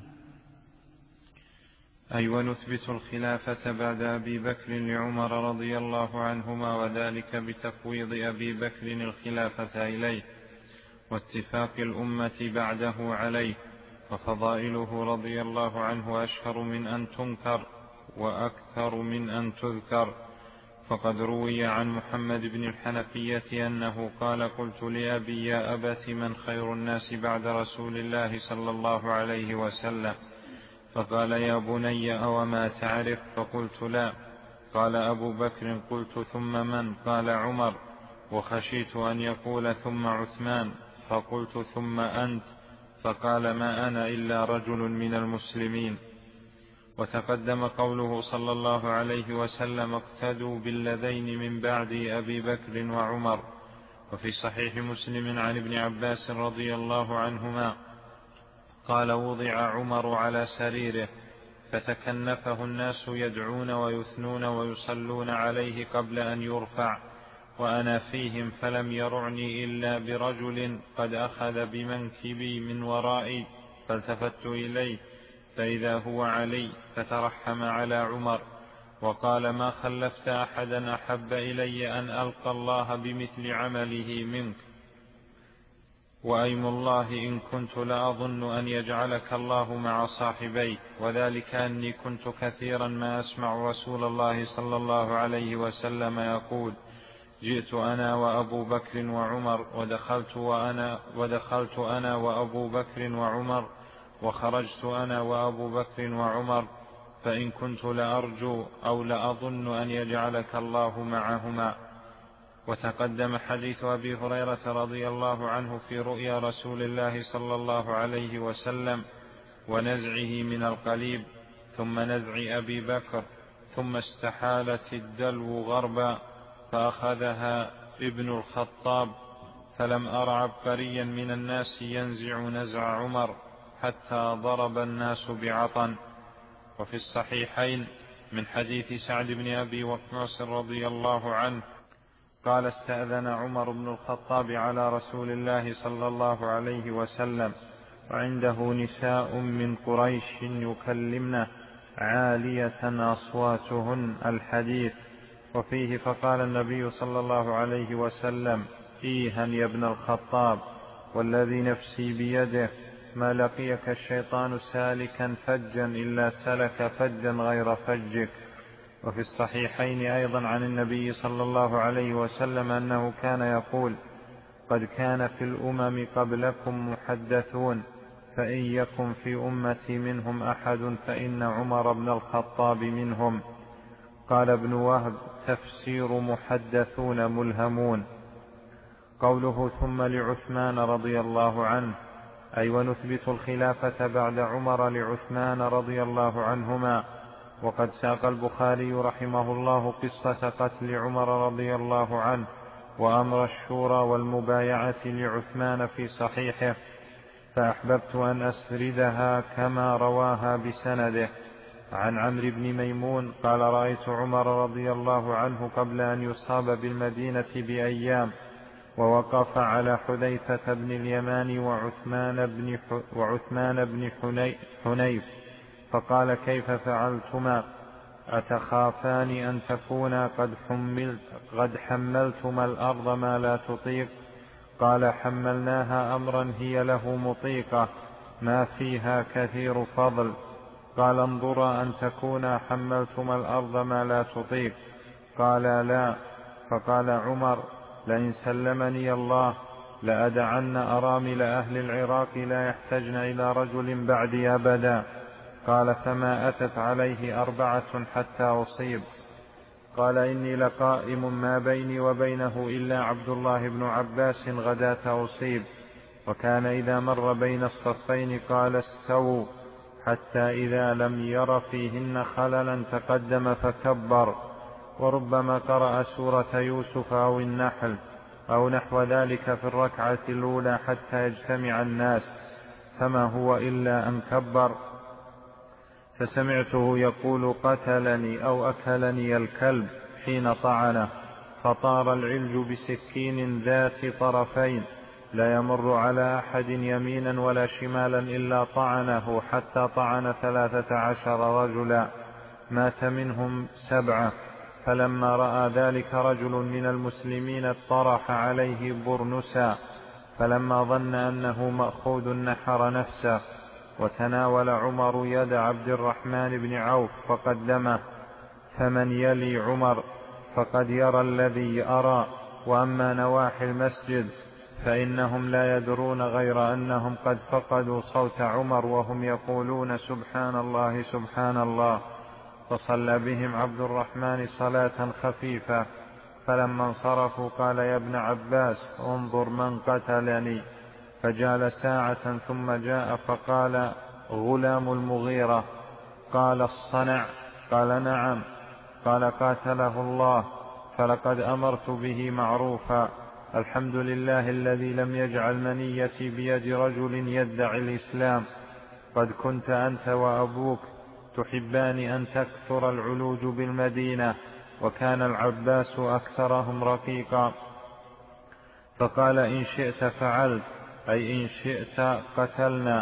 أي ونثبت الخلافة بعد أبي بكر لعمر رضي الله عنهما، وذلك بتفويض أبي بكر الخلافة إليه واتفاق الأمة بعده عليه، وفضائله رضي الله عنه أشهر من أن تنكر وأكثر من أن تذكر. فقد روي عن محمد بن الحنفية أنه قال: قلت لأبي: يا أبت، من خير الناس بعد رسول الله صلى الله عليه وسلم؟ فقال: يا بني، أوما تعرف؟ فقلت: لا. قال: أبو بكر. قلت: ثم من؟ قال: عمر. وخشيت أن يقول: ثم عثمان. فقلت: ثم أنت؟ فقال: ما أنا إلا رجل من المسلمين. وتقدم قوله صلى الله عليه وسلم: اقتدوا بالذين من بعد أبي بكر وعمر. وفي صحيح مسلم عن ابن عباس رضي الله عنهما قال: وضع عمر على سريره فتكنفه الناس يدعون ويثنون ويصلون عليه قبل أن يرفع، وأنا فيهم، فلم يرعني إلا برجل قد أخذ بمنكبي من ورائي، فالتفت إليه فإذا هو علي، فترحم على عمر وقال: ما خلفت أحدا أحب إلي أن ألقى الله بمثل عمله منك، وأيم الله إن كنت لأظن أن يجعلك الله مع صاحبيك، وذلك أني كنت كثيرا ما أسمع رسول الله صلى الله عليه وسلم يقول: جئت أنا وأبو بكر وعمر، ودخلت أنا وأبو بكر وعمر، وخرجت أنا وأبو بكر وعمر، فإن كنت لأرجو أو لأظن أن يجعلك الله معهما. وتقدم حديث أبي هريرة رضي الله عنه في رؤيا رسول الله صلى الله عليه وسلم ونزعه من القليب، ثم نزع أبي بكر، ثم استحالت الدلو غربا فأخذها ابن الخطاب، فلم أر عبقريا من الناس ينزع نزع عمر حتى ضرب الناس بعطن. وفي الصحيحين من حديث سعد بن أبي وقاص رضي الله عنه قال: استأذن عمر بن الخطاب على رسول الله صلى الله عليه وسلم وعنده نساء من قريش يكلمنه عالية أصواتهن الحديث. وفيه: فقال النبي صلى الله عليه وسلم: إيها يا ابن الخطاب، والذي نفسي بيده، ما لقيك الشيطان سالكا فجا إلا سلك فجا غير فجك. وفي الصحيحين أيضا عن النبي صلى الله عليه وسلم أنه كان يقول: قد كان في الأمم قبلكم محدثون، فإن يكن في أمتي منهم أحد فإن عمر بن الخطاب منهم. قال ابن وهب: تفسير محدثون ملهمون. قوله: ثم لعثمان رضي الله عنه، أي ونثبت الخلافة بعد عمر لعثمان رضي الله عنهما. وقد ساق البخاري رحمه الله قصة قتل عمر رضي الله عنه وأمر الشورى والمبايعة لعثمان في صحيحه، فأحببت أن أسردها كما رواها بسنده. عن عمرو بن ميمون قال: رأيت عمر رضي الله عنه قبل أن يصاب بالمدينة بأيام، ووقف على حذيفة بن اليمان وعثمان بن حنيف، فقال: كيف فعلتما؟ أتخافان أن تكونا قد حملتما الأرض ما لا تطيق؟ قال: حملناها أمرا هي له مطيقة ما فيها كثير فضل. قال: انظرا أن تكونا حملتما الأرض ما لا تطيق. قال: لا. فقال عمر: لئن سلمني الله لأدعن أرامل أهل العراق لا يحتجن إلى رجل بعدي أبدا. قال: فما أتت عليه 4 حتى أصيب. قال: إني لقائم ما بيني وبينه إلا عبد الله بن عباس غداة أصيب. وكان إذا مر بين الصفين قال: استووا، حتى إذا لم ير فيهن خللا تقدم فكبر، وربما قرأ سورة يوسف أو النحل أو نحو ذلك في الركعة الأولى حتى يجتمع الناس، فما هو إلا أن كبر. فسمعته يقول: قتلني أو أكلني الكلب حين طعنه. فطار العلج بسكين ذات طرفين لا يمر على أحد يمينا ولا شمالا إلا طعنه، حتى طعن 13 رجلا مات منهم 7. فلما رأى ذلك رجل من المسلمين طرح عليه برنسا، فلما ظن أنه مأخوذ نحر نفسه. وتناول عمر يد عبد الرحمن بن عوف فقدمه، فمن يلي عمر فقد يرى الذي أرى، وأما نواحي المسجد فإنهم لا يدرون غير أنهم قد فقدوا صوت عمر وهم يقولون سبحان الله سبحان الله. فصلى بهم عبد الرحمن صلاة خفيفة، فلما انصرفوا قال يا ابن عباس انظر من قتلني. فجال ساعة ثم جاء فقال غلام المغيرة. قال الصنع؟ قال نعم. قال قاتله الله، فلقد أمرت به معروفا. الحمد لله الذي لم يجعل منيتي بيد رجل يدعي الإسلام. قد كنت أنت وأبوك تحبان أن تكثر العلوج بالمدينة، وكان العباس أكثرهم رقيقا. فقال إن شئت فعلت، أي إن شئت قتلنا.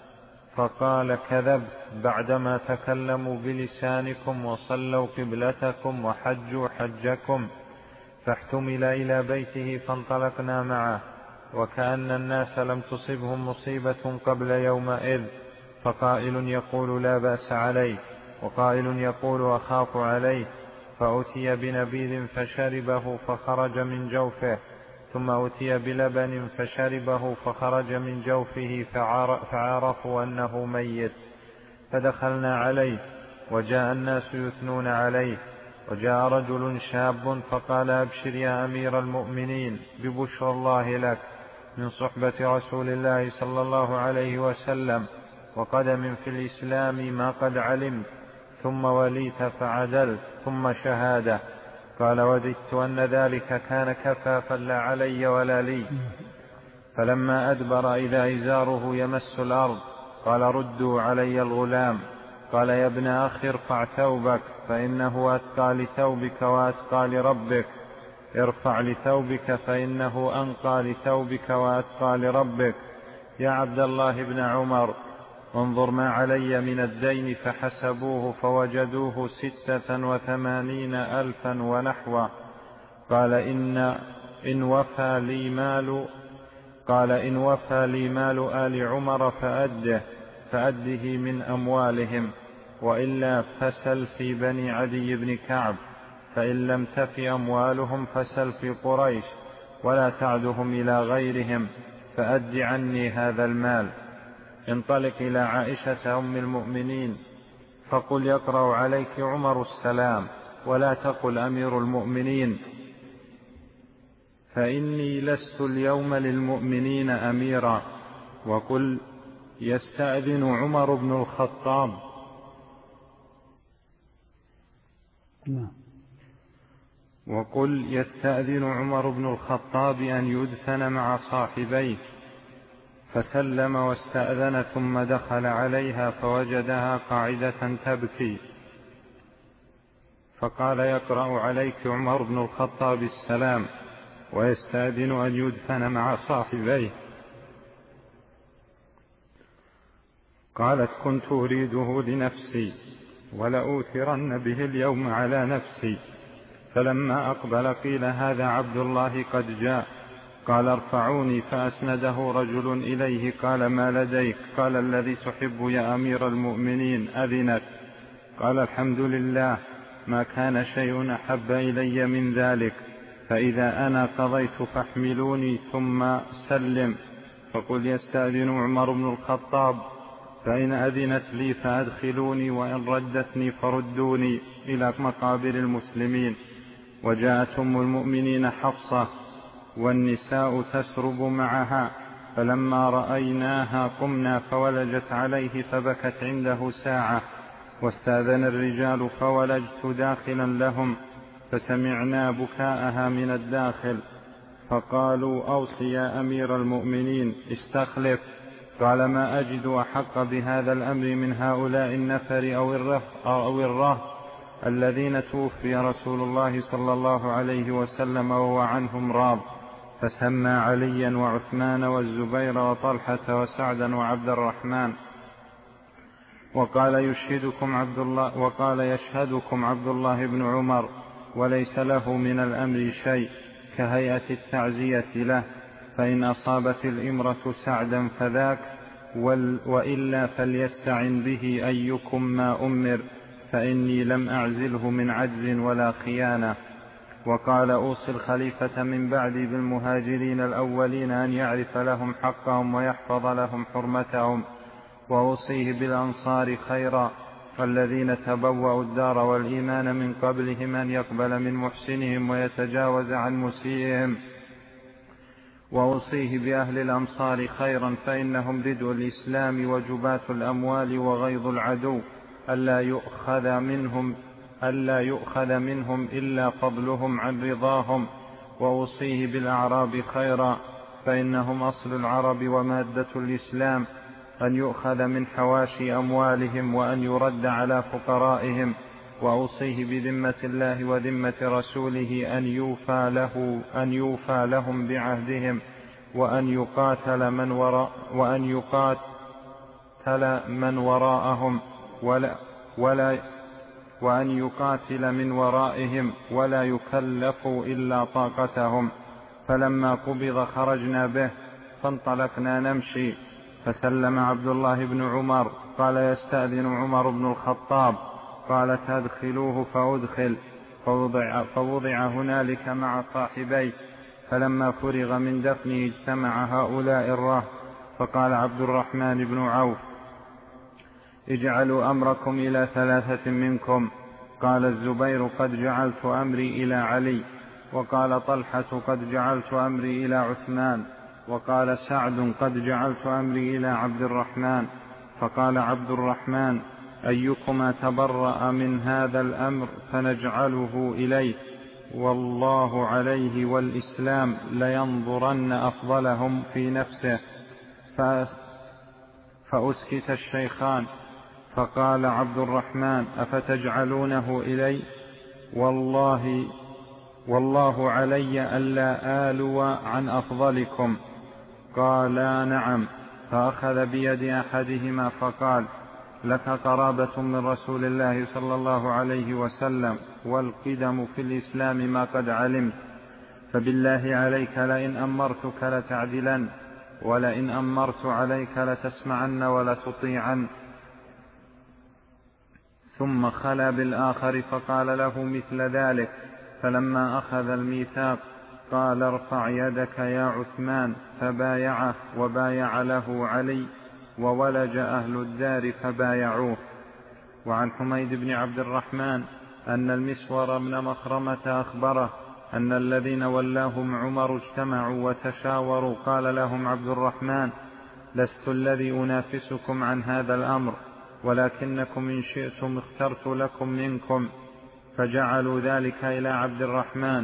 فقال كذبت، بعدما تكلموا بلسانكم وصلوا قبلتكم وحجوا حجكم. فاحتمل إلى بيته فانطلقنا معه، وكأن الناس لم تصبهم مصيبة قبل يومئذ. فقائل يقول لا بأس عليه، وقائل يقول أخاف عليه. فأتي بنبيذ فشربه فخرج من جوفه، ثم أتي بلبن فشربه فخرج من جوفه، فعرفوا أنه ميت. فدخلنا عليه وجاء الناس يثنون عليه. وجاء رجل شاب فقال أبشر يا أمير المؤمنين ببشرى الله لك من صحبة رسول الله صلى الله عليه وسلم، وقدم في الإسلام ما قد علمت، ثم وليت فعدلت، ثم شهادة. قال وددت أن ذلك كان كفافا لا علي ولا لي. فلما أدبر إذا إزاره يمس الأرض قال ردوا علي الغلام. قال يا ابن أخ ارفع ثوبك فإنه أتقى لثوبك وأتقى لربك. ارفع لثوبك فإنه أنقى لثوبك وأتقى لربك. يا عبد الله بن عمر انظر ما علي من الدين. فحسبوه فوجدوه 86,000 ونحوه. قال إن وفى لي مال آل عمر فأده من أموالهم، وإلا فسل في بني عدي بن كعب، فإن لم تف أموالهم فسل في قريش، ولا تعدهم إلى غيرهم، فأد عني هذا المال. انطلق إلى عائشة أم المؤمنين فقل يقرأ عليك عمر السلام، ولا تقل أمير المؤمنين، فإني لست اليوم للمؤمنين أميرا. وقل يستأذن عمر بن الخطاب وقل يستأذن عمر بن الخطاب أن يدفن مع صاحبيه. فسلم واستأذن، ثم دخل عليها فوجدها قاعدة تبكي، فقال يقرأ عليك عمر بن الخطاب السلام ويستأذن أن يدفن مع صاحبيه. قالت كنت أريده لنفسي ولأوثرن به اليوم على نفسي. فلما أقبل قيل هذا عبد الله قد جاء. قال ارفعوني، فأسنده رجل إليه. قال ما لديك؟ قال الذي تحب يا أمير المؤمنين أذنت. قال الحمد لله، ما كان شيء أحب إلي من ذلك. فإذا أنا قضيت فاحملوني ثم سلم، فقل يستأذن عمر بن الخطاب، فإن أذنت لي فأدخلوني، وإن ردتني فردوني إلى مقابر المسلمين. وجاءت أم المؤمنين حفصة والنساء تسرب معها، فلما رأيناها قمنا فولجت عليه فبكت عنده ساعة. واستأذن الرجال فولجت داخلا لهم، فسمعنا بكاءها من الداخل، فقالوا أوصي يا أمير المؤمنين استخلف. قال ما أجد أحق بهذا الأمر من هؤلاء النفر أو الرهط الذين توفي رسول الله صلى الله عليه وسلم وهو عنهم راض، فسمى عليا وعثمان والزبير وطلحة وسعدا وعبد الرحمن، وقال يشهدكم عبد الله بن عمر، وليس له من الأمر شيء، كهيئة التعزية له، فإن أصابت الإمرة سعدا فذاك، وإلا فليستعن به أيكم ما أمر، فإني لم أعزله من عجز ولا خيانة. وقال أوصي الخليفة من بعدي بالمهاجرين الأولين أن يعرف لهم حقهم ويحفظ لهم حرمتهم، وأوصيه بالأنصار خيرا، والذين تبوأوا الدار والإيمان من قبلهم أن يقبل من محسنهم ويتجاوز عن مسيئهم، وأوصيه بأهل الأمصار خيرا، فإنهم ردء الإسلام وجباة الأموال وغيظ العدو، ألا يؤخذ منهم إلا فضلهم عن رضاهم. وأوصيه بالأعراب خيرا، فإنهم أصل العرب ومادة الإسلام، أن يؤخذ من حواشي أموالهم وأن يرد على فقرائهم. وأوصيه بذمة الله وذمة رسوله أن يوفى لهم بعهدهم، وأن يقاتل من ورائهم ولا يكلفوا إلا طاقتهم. فلما قبض خرجنا به، فانطلقنا نمشي، فسلم عبد الله بن عمر، قال يستأذن عمر بن الخطاب، قال تدخلوه، فأدخل، فوضع هنالك مع صاحبيه. فلما فرغ من دفنه اجتمع هؤلاء الرهط، فقال عبد الرحمن بن عوف: اجعلوا أمركم إلى 3 منكم. قال الزبير: قد جعلت أمري إلى علي. وقال طلحة: قد جعلت أمري إلى عثمان. وقال سعد: قد جعلت أمري إلى عبد الرحمن. فقال عبد الرحمن: أيكما تبرأ من هذا الأمر فنجعله إليه، والله عليه والإسلام لينظرن أفضلهم في نفسه. فأسكت الشيخان. فقال عبد الرحمن: أفتجعلونه إلي؟ والله علي ألا آلو عن أفضلكم. قالا: نعم. فأخذ بيد أحدهما فقال: لك قرابة من رسول الله صلى الله عليه وسلم، والقدم في الإسلام ما قد علمت، فبالله عليك لئن أمرتك لتعدلن، ولئن أمرت عليك لتسمعن ولتطيعن. ثم خلا بالآخر فقال له مثل ذلك. فلما أخذ الميثاق قال: ارفع يدك يا عثمان، فبايعه، وبايع له علي، وولج أهل الدار فبايعوه. وعن حميد بن عبد الرحمن أن المسور بن مخرمة أخبره أن الذين ولاهم عمر اجتمعوا وتشاوروا. قال لهم عبد الرحمن: لست الذي أنافسكم عن هذا الأمر، ولكنكم إن شئتم اخترت لكم منكم. فجعلوا ذلك إلى عبد الرحمن.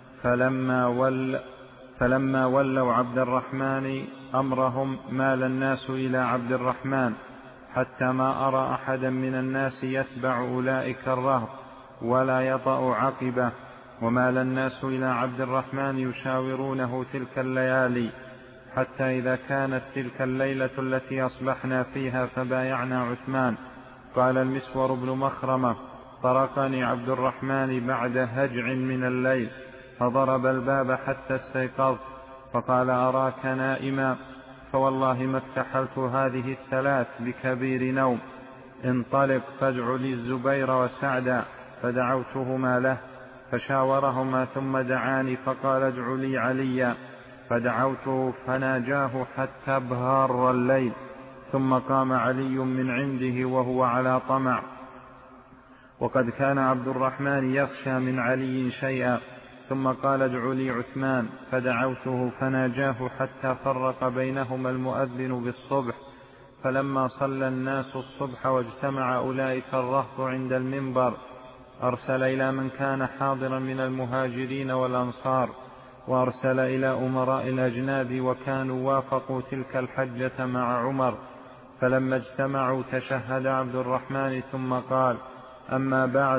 فلما ولوا عبد الرحمن أمرهم مال الناس إلى عبد الرحمن، حتى ما أرى أحدا من الناس يتبع أولئك الرهط ولا يطأ عقبه. ومال الناس إلى عبد الرحمن يشاورونه تلك الليالي، حتى إذا كانت تلك الليلة التي أصبحنا فيها فبايعنا عثمان. قال المسور بن مخرمة: طرقني عبد الرحمن بعد هجع من الليل، فضرب الباب حتى استيقظت، فقال: أراك نائما، فوالله ما اكتحلت هذه 3 بكبير نوم. انطلق فادع لي الزبير وسعدا. فدعوتهما له فشاورهما، ثم دعاني فقال: ادع لي عليا. فدعوته فناجاه حتى ابهار الليل، ثم قام علي من عنده وهو على طمع، وقد كان عبد الرحمن يخشى من علي شيئا. ثم قال: ادع لي عثمان. فدعوته فناجاه حتى فرق بينهما المؤذن بالصبح. فلما صلى الناس الصبح واجتمع أولئك الرهط عند المنبر، أرسل إلى من كان حاضرا من المهاجرين والأنصار، وأرسل إلى أمراء الأجناد، وكانوا وافقوا تلك الحجة مع عمر. فلما اجتمعوا تشهد عبد الرحمن ثم قال: أما بعد،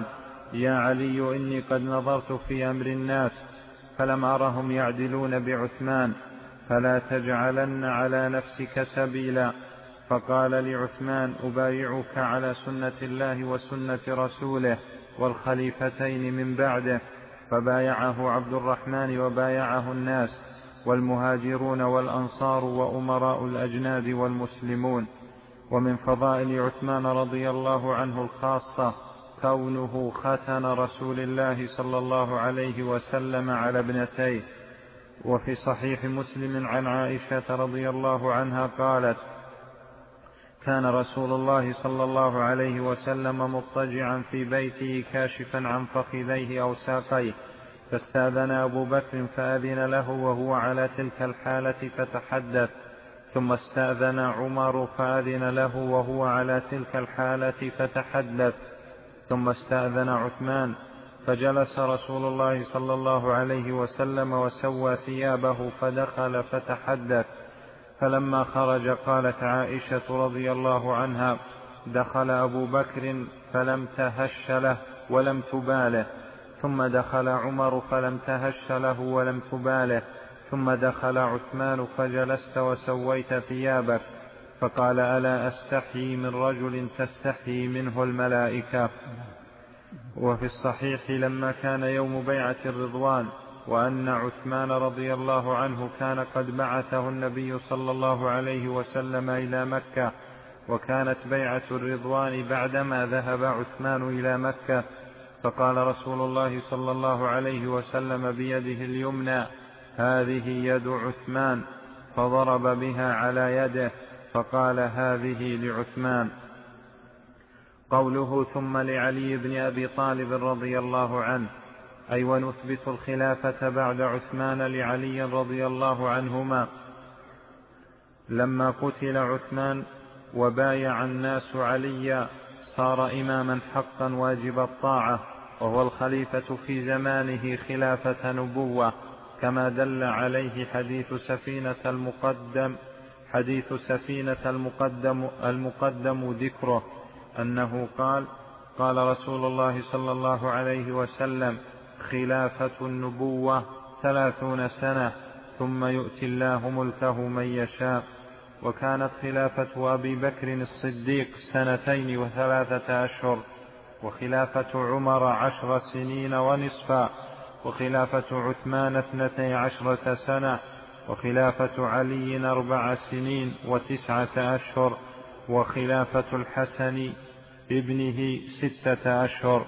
يا علي إني قد نظرت في أمر الناس فلم أرهم يعدلون بعثمان، فلا تجعلن على نفسك سبيلا. فقال لعثمان: أبايعك على سنة الله وسنة رسوله والخليفتين من بعده. فبايعه عبد الرحمن وبايعه الناس والمهاجرون والأنصار وأمراء الأجناد والمسلمون. ومن فضائل عثمان رضي الله عنه الخاصة كونه ختن رسول الله صلى الله عليه وسلم على ابنتيه. وفي صحيح مسلم عن عائشة رضي الله عنها قالت: كان رسول الله صلى الله عليه وسلم مضطجعا في بيته كاشفا عن فخذيه أو ساقيه، فاستأذن أبو بكر فأذن له وهو على تلك الحالة فتحدث، ثم استأذن عمر فأذن له وهو على تلك الحالة فتحدث، ثم استأذن عثمان، فجلس رسول الله صلى الله عليه وسلم وسوى ثيابه فدخل فتحدث. فلما خرج قالت عائشة رضي الله عنها: دخل أبو بكر فلم تهش له ولم تباله، ثم دخل عمر فلم تهش له ولم تباله، ثم دخل عثمان فجلست وسويت ثيابك. فقال: ألا أستحيي من رجل تستحيي منه الملائكة. وفي الصحيح لما كان يوم بيعة الرضوان وأن عثمان رضي الله عنه كان قد بعثه النبي صلى الله عليه وسلم إلى مكة، وكانت بيعة الرضوان بعدما ذهب عثمان إلى مكة، فقال رسول الله صلى الله عليه وسلم بيده اليمنى: هذه يد عثمان، فضرب بها على يده فقال: هذه لعثمان. قوله: ثم لعلي بن أبي طالب رضي الله عنه، أي ونثبت الخلافة بعد عثمان لعلي رضي الله عنهما. لما قتل عثمان وبايع الناس عليا صار إماما حقا واجب الطاعة، وهو الخليفة في زمانه خلافة نبوة، كما دل عليه حديث سفينة المقدم ذكره، أنه قال: قال رسول الله صلى الله عليه وسلم: خلافة النبوة 30 سنة، ثم يؤتي الله ملكه من يشاء. وكانت خلافة أبي بكر الصديق 2 و3 أشهر، وخلافة عمر 10 سنين ونصفا، وخلافة عثمان 12 سنة، وخلافة علي 4 سنين و9 أشهر، وخلافة الحسن ابنه 6 أشهر.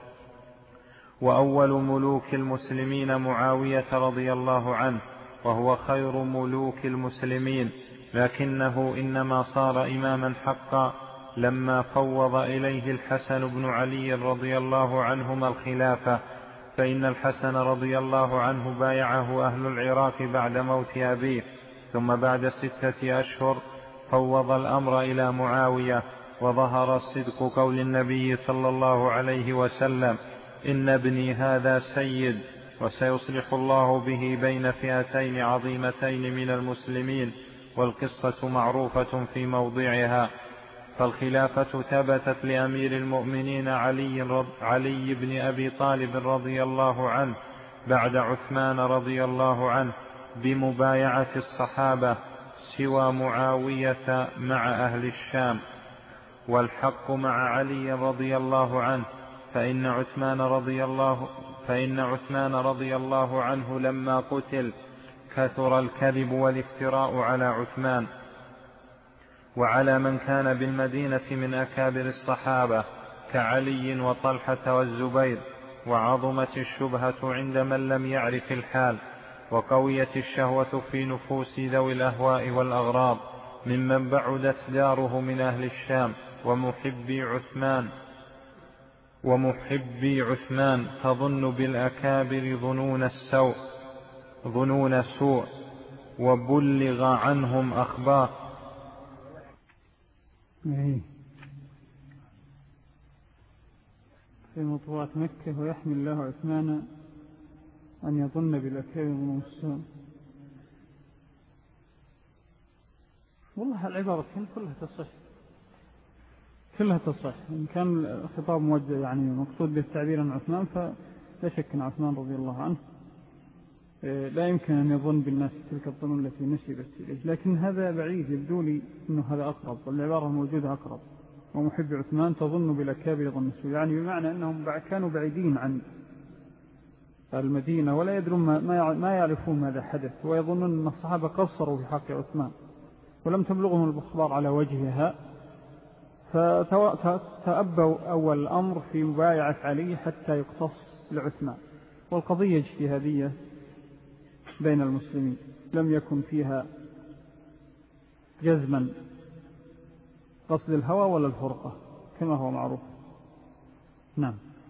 وأول ملوك المسلمين معاوية رضي الله عنه، وهو خير ملوك المسلمين، لكنه إنما صار إماما حقا لما فوض إليه الحسن بن علي رضي الله عنهما الخلافة، فإن الحسن رضي الله عنه بايعه أهل العراق بعد موت أبيه، ثم بعد 6 أشهر فوض الأمر إلى معاوية. وظهر صدق قول النبي صلى الله عليه وسلم: إن ابني هذا سيد، وسيصلح الله به بين فئتين عظيمتين من المسلمين، والقصة معروفة في موضعها. فالخلافة ثبتت لأمير المؤمنين علي بن أبي طالب رضي الله عنه بعد عثمان رضي الله عنه بمبايعة الصحابة، سوى معاوية مع أهل الشام. والحق مع علي رضي الله عنه، فإن عثمان رضي الله عنه لما قتل كثر الكذب والافتراء على عثمان وعلى من كان بالمدينة من أكابر الصحابة كعلي وطلحة والزبير، وعظمت الشبهة عند من لم يعرف الحال، وقويت الشهوة في نفوس ذوي الأهواء والأغراض ممن بعدت داره من أهل الشام ومحبي عثمان تظن بالأكابر ظنون سوء، وبلغ عنهم أخبار. في مطبوعات مكة: ويحمي الله عثمان أن يظن بالأكابر ظنون السوء. والله العبارة كلها تصح، كلها تصح. إن كان الخطاب موجه يعني مقصود بالتعبير عن عثمان فلا شك أن عثمان رضي الله عنه لا يمكن أن يظن بالناس تلك الظنون التي نسبت إليه، لكن هذا بعيد، يبدو لي أنه هذا أقرب، والعبارة الموجودة أقرب. ومحب عثمان تظن بالأكابر ظن السوء، يعني بمعنى أنهم كانوا بعيدين عن المدينة ولا يدرون ما يعرفون ماذا حدث، ويظنون أن الصحابة قصروا في حق عثمان ولم تبلغهم الأخبار على وجهها، فتأبوا أول الأمر في مبايعة علي حتى يقتص لعثمان. والقضية اجتهادية بين المسلمين، لم يكن فيها جزما قصد الهوى ولا الفرقة كما هو معروف. نعم.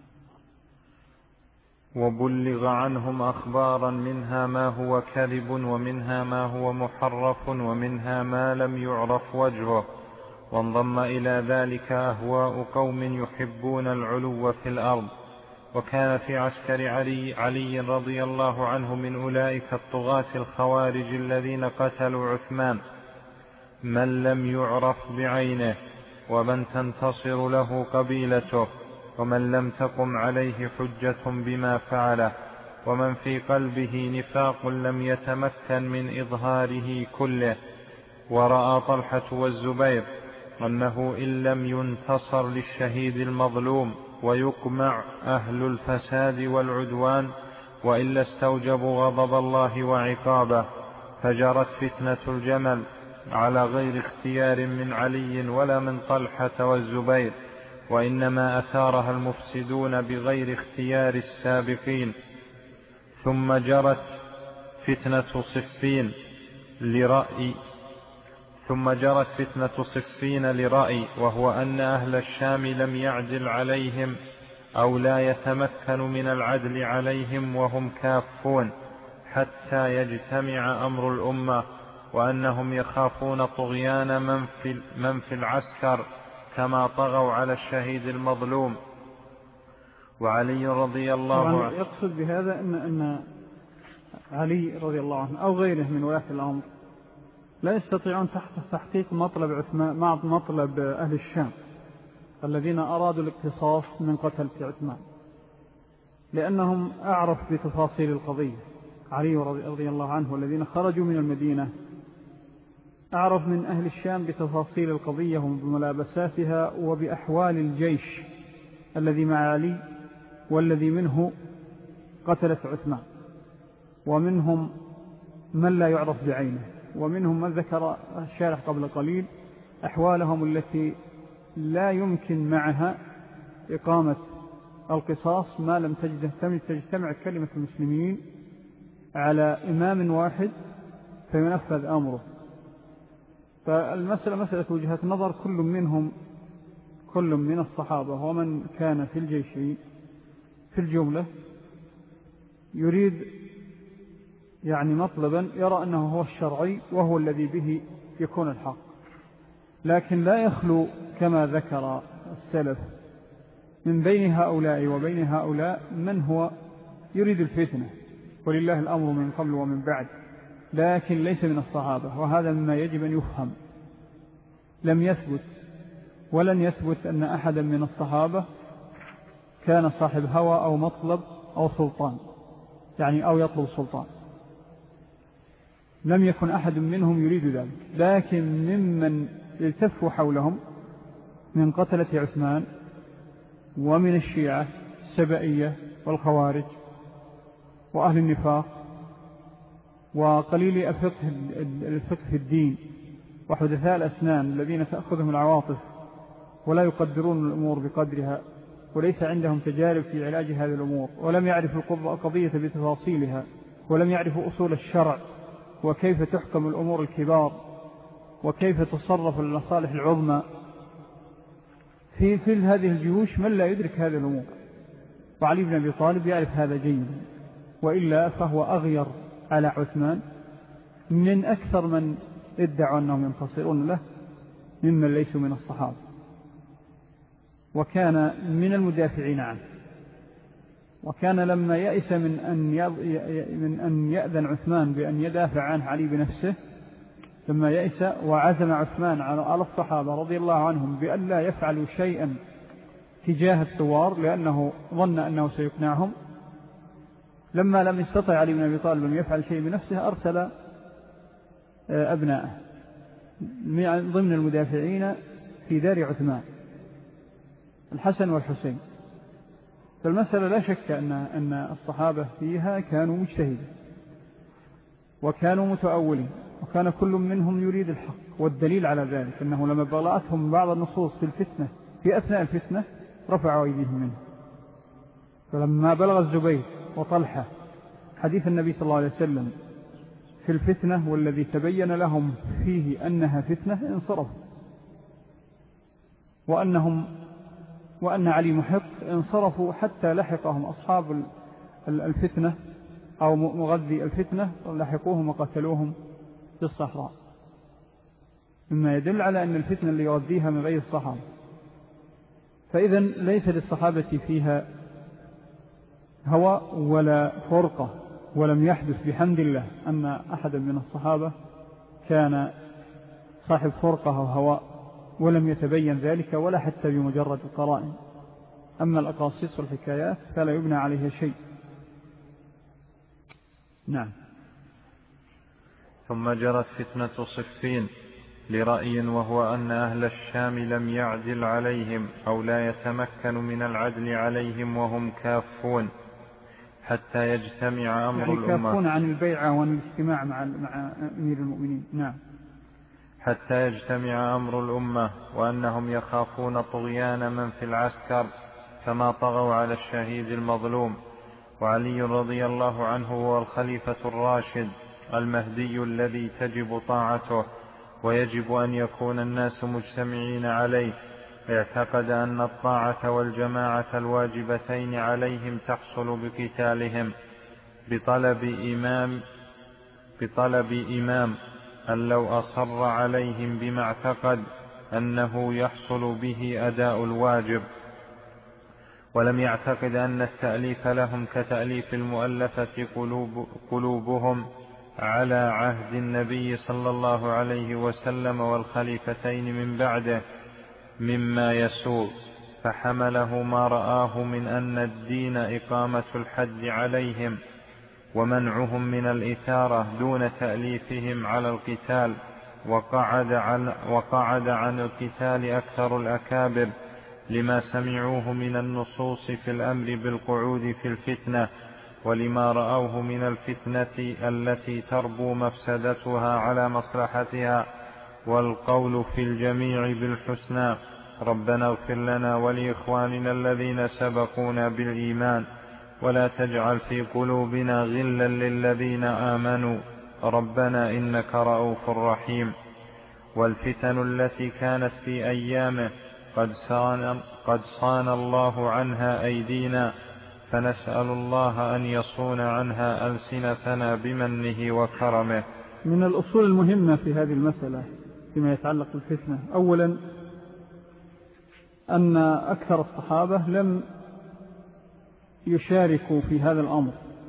وبلغ عنهم أخبارا منها ما هو كذب ومنها ما هو محرف ومنها ما لم يعرف وجهه، وانضم إلى ذلك أهواء قوم يحبون العلو في الأرض. وكان في عسكر علي رضي الله عنه من أولئك الطغاة الخوارج الذين قتلوا عثمان من لم يعرف بعينه، ومن تنتصر له قبيلته، ومن لم تقم عليه حجة بما فعله، ومن في قلبه نفاق لم يتمكن من إظهاره كله. ورأى طلحة والزبير أنه إن لم ينتصر للشهيد المظلوم ويقمع أهل الفساد والعدوان وإلا استوجبوا غضب الله وعقابه، فجرت فتنة الجمل على غير اختيار من علي ولا من طلحة والزبير، وإنما أثارها المفسدون بغير اختيار السابقين. ثم جرت فتنة صفين لرأي، وهو أن أهل الشام لم يعدل عليهم أو لا يتمكن من العدل عليهم وهم كافون حتى يجتمع أمر الأمة، وأنهم يخافون طغيان من في العسكر كما طغوا على الشهيد المظلوم. وعلي رضي الله عنه يقصد بهذا أن علي رضي الله عنه أو غيره من ولاة الأمر لا يستطيعون تحقيق مطلب عثمان مع مطلب أهل الشام الذين أرادوا الاقتصاص من قتل عثمان، لأنهم أعرف بتفاصيل القضية. علي رضي الله عنه والذين خرجوا من المدينة أعرف من أهل الشام بتفاصيل القضية وبملابساتها وبأحوال الجيش الذي مع علي والذي منه قتلت عثمان، ومنهم من لا يعرف بعينه، ومنهم من ذكر الشارح قبل قليل أحوالهم التي لا يمكن معها إقامة القصاص ما لم تجتمع كلمة المسلمين على إمام واحد فينفذ أمره. فالمسألة مسألة وجهات نظر، كل من الصحابة ومن كان في الجيش في الجملة يريد يعني مطلبا يرى أنه هو الشرعي وهو الذي به يكون الحق، لكن لا يخلو كما ذكر السلف من بين هؤلاء وبين هؤلاء من هو يريد الفتنة، ولله الأمر من قبل ومن بعد، لكن ليس من الصحابة، وهذا مما يجب أن يفهم. لم يثبت ولن يثبت أن أحدا من الصحابة كان صاحب هوى أو مطلب أو سلطان، يعني أو يطلب سلطان، لم يكن أحد منهم يريد ذلك، لكن ممن التفوا حولهم من قتلة عثمان ومن الشيعة السبائية والخوارج وأهل النفاق وقليل الفقه في الدين وحدثاء الأسنان الذين تأخذهم العواطف ولا يقدرون الأمور بقدرها وليس عندهم تجارب في علاج هذه الأمور، ولم يعرفوا القضية بتفاصيلها، ولم يعرفوا أصول الشرع وكيف تحكم الأمور الكبار وكيف تصرف المصالح العظمى. في هذه الجيوش من لا يدرك هذه الأمور، وعلي بن أبي طالب يعرف هذا جيدا، وإلا فهو أغير على عثمان من أكثر من ادعوا أنهم ينتصرون له ممن ليسوا من الصحابة، وكان من المدافعين عنه. وكان لما يأس من أن يأذن عثمان بأن يدافع عنه علي بنفسه لما يئس وعزم عثمان على الصحابة رضي الله عنهم بأن لا يفعلوا شيئا تجاه الثوار لأنه ظن أنه سيقنعهم، لما لم يستطع علي بن أبي طالب أن يفعل شيء بنفسه أرسل أبنائه ضمن المدافعين في دار عثمان، الحسن والحسين. فالمسألة لا شك أن الصحابة فيها كانوا مجتهدين وكانوا متأولين، وكان كل منهم يريد الحق. والدليل على ذلك أنه لما بلغتهم بعض النصوص في الفتنة في أثناء الفتنة رفعوا أيديهم منه. فلما بلغ الزبير وطلحة حديث النبي صلى الله عليه وسلم في الفتنة والذي تبين لهم فيه أنها فتنة انصرفوا، وأن علي محق انصرفوا حتى لحقهم أصحاب الفتنة أو مغذي الفتنة لحقوهم وقتلوهم في الصحراء، مما يدل على أن الفتنة اللي يغذيها من غير الصحابة. فإذا ليس للصحابة فيها هوى ولا فرقة، ولم يحدث بحمد الله أن أحدا من الصحابة كان صاحب فرقة أو هوى، ولم يتبين ذلك ولا حتى بمجرد القرائن. أما الأقاصيص والحكايات فلا يبنى عليها شيء. نعم. ثم جرت فتنة صفين لرأي، وهو أن أهل الشام لم يعدل عليهم أو لا يتمكن من العدل عليهم وهم كافون حتى يجتمع أمر الأمة، يعني كافون عن البيعة وعن الاجتماع مع أمير المؤمنين. نعم. حتى يجتمع أمر الأمة، وأنهم يخافون طغيان من في العسكر كما طغوا على الشهيد المظلوم. وعلي رضي الله عنه هو الخليفة الراشد المهدي الذي تجب طاعته ويجب أن يكون الناس مجتمعين عليه. اعتقد أن الطاعة والجماعة الواجبتين عليهم تحصل بقتالهم بطلب إمام أن لو أصر عليهم بما اعتقد أنه يحصل به أداء الواجب، ولم يعتقد أن التأليف لهم كتأليف المؤلفة قلوبهم على عهد النبي صلى الله عليه وسلم والخليفتين من بعده مما يسوء، فحمله ما رآه من أن الدين إقامة الحد عليهم ومنعهم من الإثارة دون تأليفهم على القتال. وقعد عن القتال أكثر الأكابر لما سمعوه من النصوص في الأمر بالقعود في الفتنة، ولما رأوه من الفتنة التي تربو مفسدتها على مصلحتها، والقول في الجميع بالحسنى. ربنا اغفر لنا ولإخواننا الذين سبقونا بالإيمان ولا تجعل في قلوبنا غلا للذين آمنوا ربنا إنك رؤوف رحيم. والفتن التي كانت في أيامه قد صان الله عنها أيدينا، فنسأل الله أن يصون عنها ألسنتنا بمنه وكرمه. من الأصول المهمة في هذه المسألة فيما يتعلق بالفتنة، أولا أن أكثر الصحابة لم يشاركوا في هذا الأمر،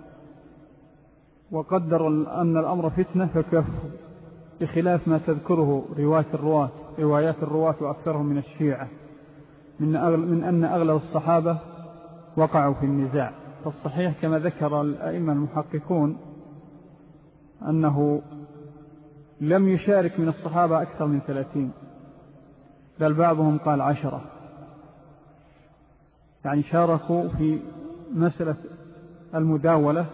وقدروا أن الأمر فتنة فكفوا، بخلاف ما تذكره روايات الرواة وأكثرهم من الشيعة من أن أغلب الصحابة وقعوا في النزاع. فالصحيح كما ذكر الأئمة المحققون أنه لم يشارك من الصحابة أكثر من 30، بل بعضهم قال 10، يعني شاركوا في مسألة المداولة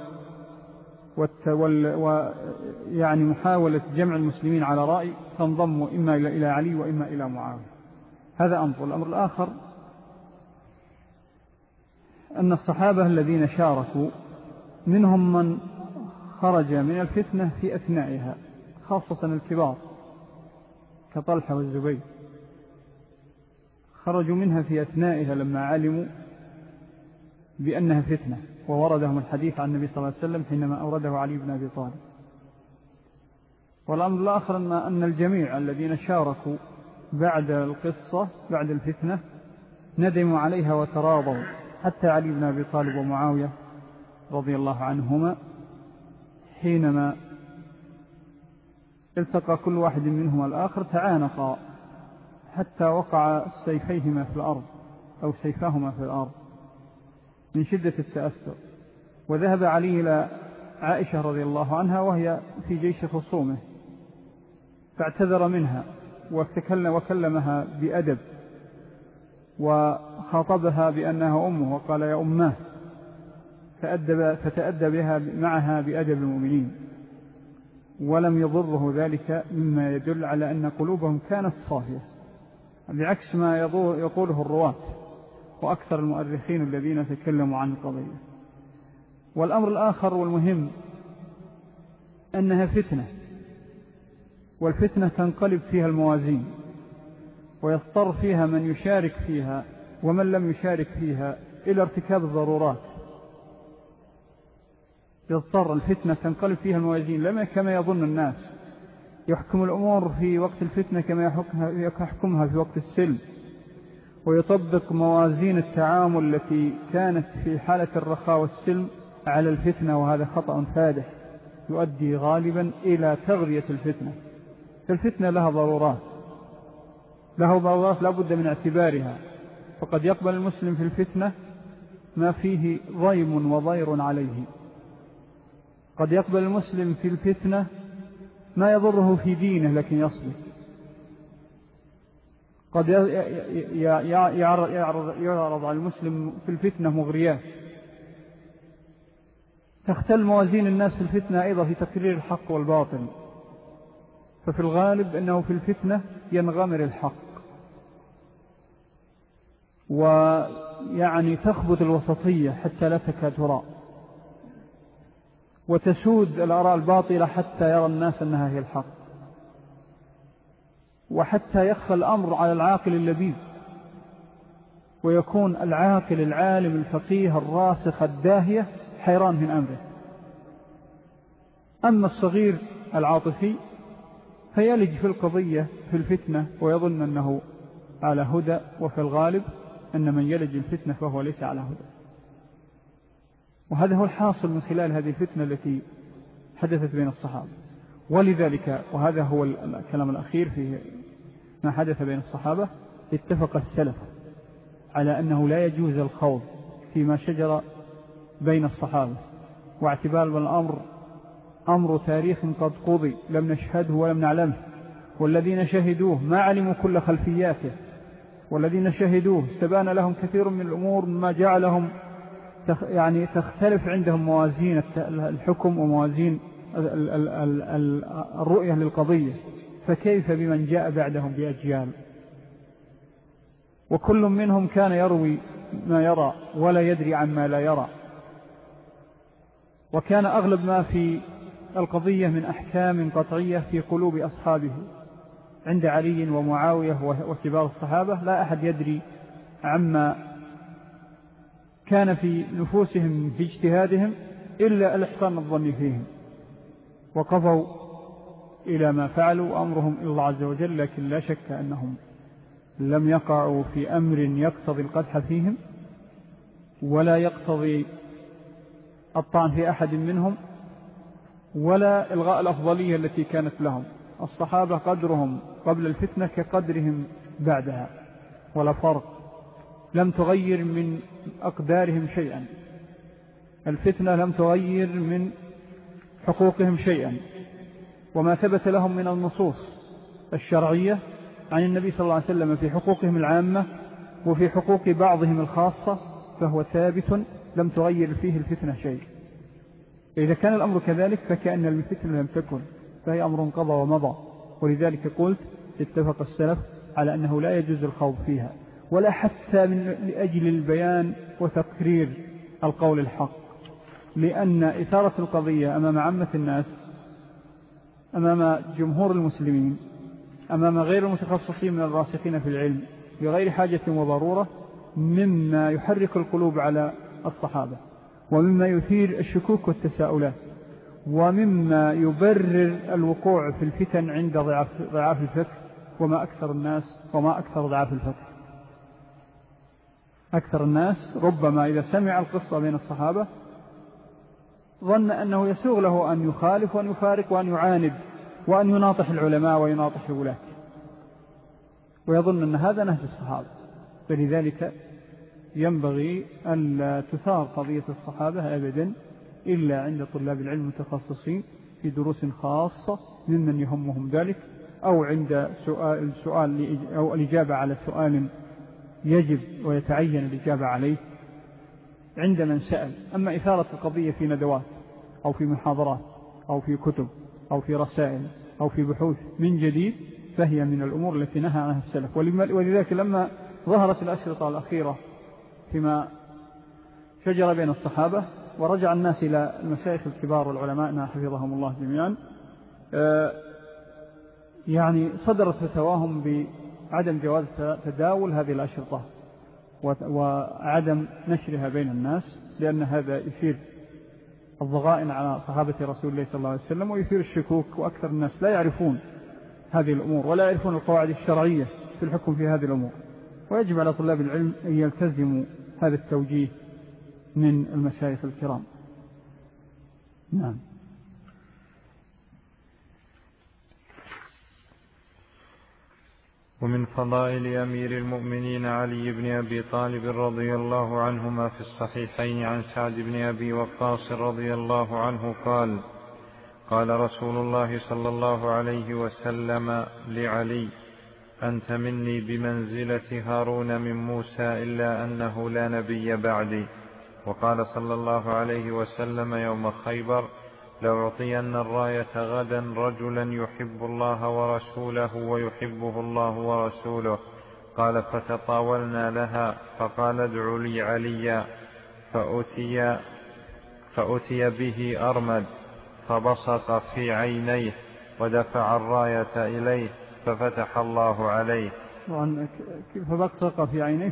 ويعني محاولة جمع المسلمين على رأي، فانضموا إما إلى علي وإما إلى معاوية. هذا أمر. والأمر الآخر أن الصحابة الذين شاركوا منهم من خرج من الفتنة في أثنائها، خاصة الكبار كطلحة والزبير، خرجوا منها في أثنائها لما علموا بأنها فتنة، ووردهم الحديث عن النبي صلى الله عليه وسلم حينما أورده علي بن أبي طالب. والأمر الآخر أن الجميع الذين شاركوا بعد القصة بعد الفتنة ندموا عليها وتراضوا، حتى علي بن أبي طالب ومعاوية رضي الله عنهما حينما التقى كل واحد منهما الآخر تعانقا حتى وقع سيفيهما في الأرض أو سيفاهما في الأرض من شدة التأثر. وذهب علي إلى عائشة رضي الله عنها وهي في جيش خصومه فاعتذر منها وكلمها بأدب وخاطبها بأنها أمه وقال يا أماه، فتأدب معها بأدب المؤمنين، ولم يضره ذلك مما يدل على أن قلوبهم كانت صافية، بعكس ما يقوله الرواة وأكثر المؤرخين الذين تكلموا عن القضية. والأمر الآخر والمهم أنها فتنة، والفتنة تنقلب فيها الموازين، ويضطر فيها من يشارك فيها ومن لم يشارك فيها إلى ارتكاب الضرورات. يضطر الفتنة تنقلب فيها الموازين، لما كما يظن الناس يحكم الأمور في وقت الفتنة كما يحكمها في وقت السلم، ويطبق موازين التعامل التي كانت في حالة الرخاء والسلم على الفتنة، وهذا خطأ فادح يؤدي غالبا إلى تغذية الفتنة. فالفتنة لها ضرورات لا بد من اعتبارها، فقد يقبل المسلم في الفتنة ما فيه ضيم وضير عليه، قد يقبل المسلم في الفتنة ما يضره في دينه لكن يصلح، قد يعرض على المسلم في الفتنة مغريات تختل موازين الناس في الفتنة أيضا في تقرير الحق والباطل. ففي الغالب أنه في الفتنة ينغمر الحق، ويعني تخبط الوسطية حتى لا تكاد ترى، وتسود الآراء الباطلة حتى يرى الناس أنها هي الحق، وحتى يخفى الأمر على العاقل اللبيب، ويكون العاقل العالم الفقيه الراسخ الداهية حيران من أمره. أما الصغير العاطفي فيلج في القضية في الفتنة ويظن أنه على هدى، وفي الغالب أن من يلج الفتنة فهو ليس على هدى. وهذا هو الحاصل من خلال هذه الفتنة التي حدثت بين الصحابة. ولذلك، وهذا هو الكلام الأخير في ما حدث بين الصحابة، اتفق السلف على أنه لا يجوز الخوض فيما شجر بين الصحابة، واعتبار الأمر أمر تاريخ قد قضي لم نشهده ولم نعلمه، والذين شهدوه ما علموا كل خلفياته، والذين شهدوه استبان لهم كثير من الأمور ما جعلهم يعني تختلف عندهم موازين الحكم وموازين الرؤية للقضية، فكيف بمن جاء بعدهم بأجيال؟ وكل منهم كان يروي ما يرى ولا يدري عما لا يرى، وكان أغلب ما في القضية من أحكام قطعية في قلوب أصحابه عند علي ومعاوية وكبار الصحابة، لا أحد يدري عما كان في نفوسهم في اجتهادهم إلا الإحسان الظن فيهم، وقضوا إلى ما فعلوا وأمرهم إلى الله عز وجل. لكن لا شك أنهم لم يقعوا في أمر يقتضي القدح فيهم ولا يقتضي الطعن في أحد منهم ولا إلغاء الأفضلية التي كانت لهم. الصحابة قدرهم قبل الفتنة كقدرهم بعدها ولا فرق، لم تغير من أقدارهم شيئا، الفتنة لم تغير من حقوقهم شيئا، وما ثبت لهم من النصوص الشرعية عن النبي صلى الله عليه وسلم في حقوقهم العامة وفي حقوق بعضهم الخاصة فهو ثابت لم تغير فيه الفتنة شيء. إذا كان الأمر كذلك فكأن الفتنة لم تكن، فهي أمر قضى ومضى. ولذلك قلت اتفق السلف على أنه لا يجوز الخوض فيها، ولا حتى لأجل البيان وتقرير القول الحق، لأن إثارة القضية أمام عامة الناس، أمام جمهور المسلمين، أمام غير المتخصصين من الراسخين في العلم بغير حاجة وضرورة، مما يحرك القلوب على الصحابة، ومما يثير الشكوك والتساؤلات، ومما يبرر الوقوع في الفتن عند ضعاف الفقه. وما أكثر الناس وما أكثر ضعاف الفقه. أكثر الناس ربما إذا سمع القصة بين الصحابة ظن أنه يسوغ له أن يخالف وأن يفارق وأن يعاند وأن يناطح العلماء ويناطح الولاة، ويظن أن هذا نهج الصحابة. فلذلك ينبغي أن لا تثار قضية الصحابة أبدا إلا عند طلاب العلم المتخصصين في دروس خاصة ممن يهمهم ذلك، أو عند سؤال أو الإجابة على سؤال يجب ويتعين الإجابة عليه عند من سأل. أما إثارة القضية في ندوات أو في محاضرات أو في كتب أو في رسائل أو في بحوث من جديد فهي من الأمور التي نهى عنها السلف. ولذلك لما ظهرت الأشرطة الأخيرة فيما شجر بين الصحابة ورجع الناس إلى المشايخ الكبار والعلماء حفظهم الله جميعا، يعني صدرت فتواهم بعدم جواز تداول هذه الأشرطة وعدم نشرها بين الناس، لأن هذا يثير الضغائن على صحابة رسول الله صلى الله عليه وسلم ويثير الشكوك، وأكثر الناس لا يعرفون هذه الأمور ولا يعرفون القواعد الشرعية في الحكم في هذه الأمور. ويجب على طلاب العلم أن يلتزموا هذا التوجيه من المشايخ الكرام. نعم. ومن فضائل أمير المؤمنين علي بن أبي طالب رضي الله عنهما في الصحيحين عن سعد بن أبي وقاص رضي الله عنه قال: قال رسول الله صلى الله عليه وسلم لعلي: أنت مني بمنزلة هارون من موسى إلا أنه لا نبي بعدي. وقال صلى الله عليه وسلم يوم خيبر: لأعطين الراية غدا رجلا يحب الله ورسوله ويحبه الله ورسوله. قال: فتطاولنا لها، فقال: ادعوا لي عليا. فأتي به أرمد فبصق في عينيه ودفع الراية إليه ففتح الله عليه. فبصق في عينيه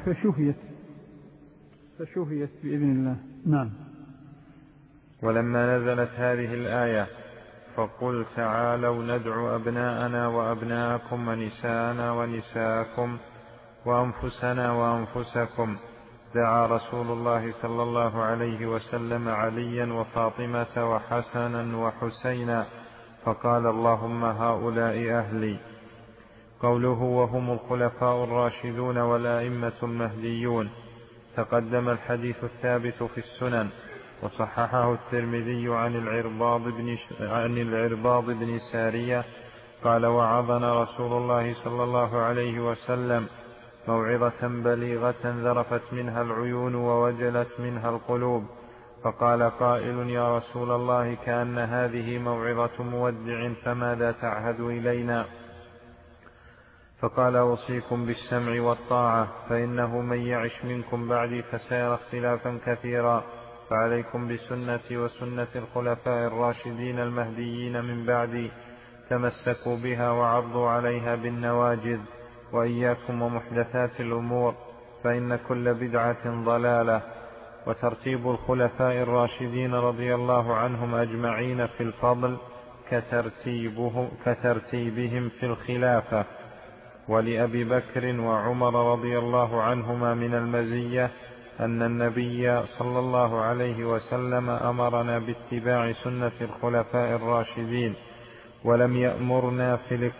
فشفيت بإذن الله. نعم. ولما نزلت هذه الآية: فقل تعالوا ندعو أبناءنا وأبناءكم ونساءنا ونساءكم وأنفسنا وأنفسكم، دعا رسول الله صلى الله عليه وسلم عليا وفاطمة وحسنا وحسينا فقال: اللهم هؤلاء أهلي. قوله: وهم الخلفاء الراشدون والأئمة المهديون. تقدم الحديث الثابت في السنن وصححه الترمذي عن العرباض بن سارية قال: وعظنا رسول الله صلى الله عليه وسلم موعظة بليغة ذرفت منها العيون ووجلت منها القلوب. فقال قائل: يا رسول الله، كأن هذه موعظة مودع، فماذا تعهد إلينا؟ فقال: أوصيكم بالسمع والطاعة، فإنه من يعش منكم بعدي فسيرى اختلافا كثيرا، فعليكم بسنتي وسنة الخلفاء الراشدين المهديين من بعدي، تمسكوا بها وعضوا عليها بالنواجذ، وإياكم ومحدثات الأمور، فإن كل بدعة ضلالة. وترتيب الخلفاء الراشدين رضي الله عنهم أجمعين في الفضل كترتيبهم في الخلافة. ولأبي بكر وعمر رضي الله عنهما من المزية أن النبي صلى الله عليه وسلم أمرنا باتباع سنة الخلفاء الراشدين، ولم يأمرنا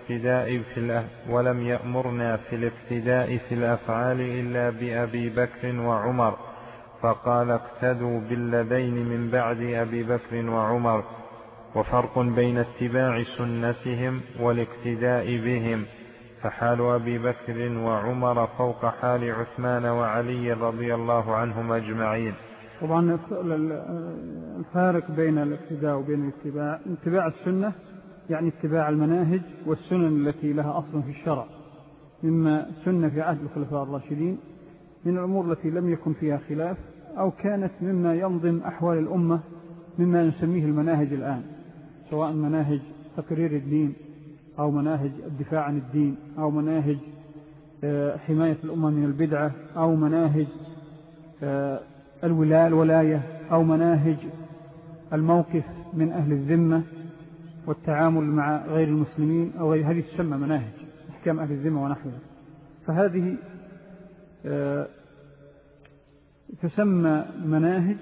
في الاقتداء في الأفعال إلا بأبي بكر وعمر، فقال: اقتدوا بالذين من بعد أبي بكر وعمر. وفرق بين اتباع سنتهم والاقتداء بهم، فحال أبي بكر وعمر فوق حال عثمان وعلي رضي الله عنهم أجمعين. طبعا الفارق بين الاقتداء وبين اتباع السنة يعني اتباع المناهج والسنن التي لها أصل في الشرع، مما سنة في عهد الخلفاء الراشدين من الأمور التي لم يكن فيها خلاف، أو كانت مما ينظم أحوال الأمة، مما نسميه المناهج الآن، سواء مناهج تقرير الدين أو مناهج الدفاع عن الدين أو مناهج حماية الأمة من البدعة أو مناهج الولاية أو مناهج الموقف من أهل الذمة والتعامل مع غير المسلمين أو غير، هذه تسمى مناهج أحكام أهل الذمة ونحوها. فهذه تسمى مناهج.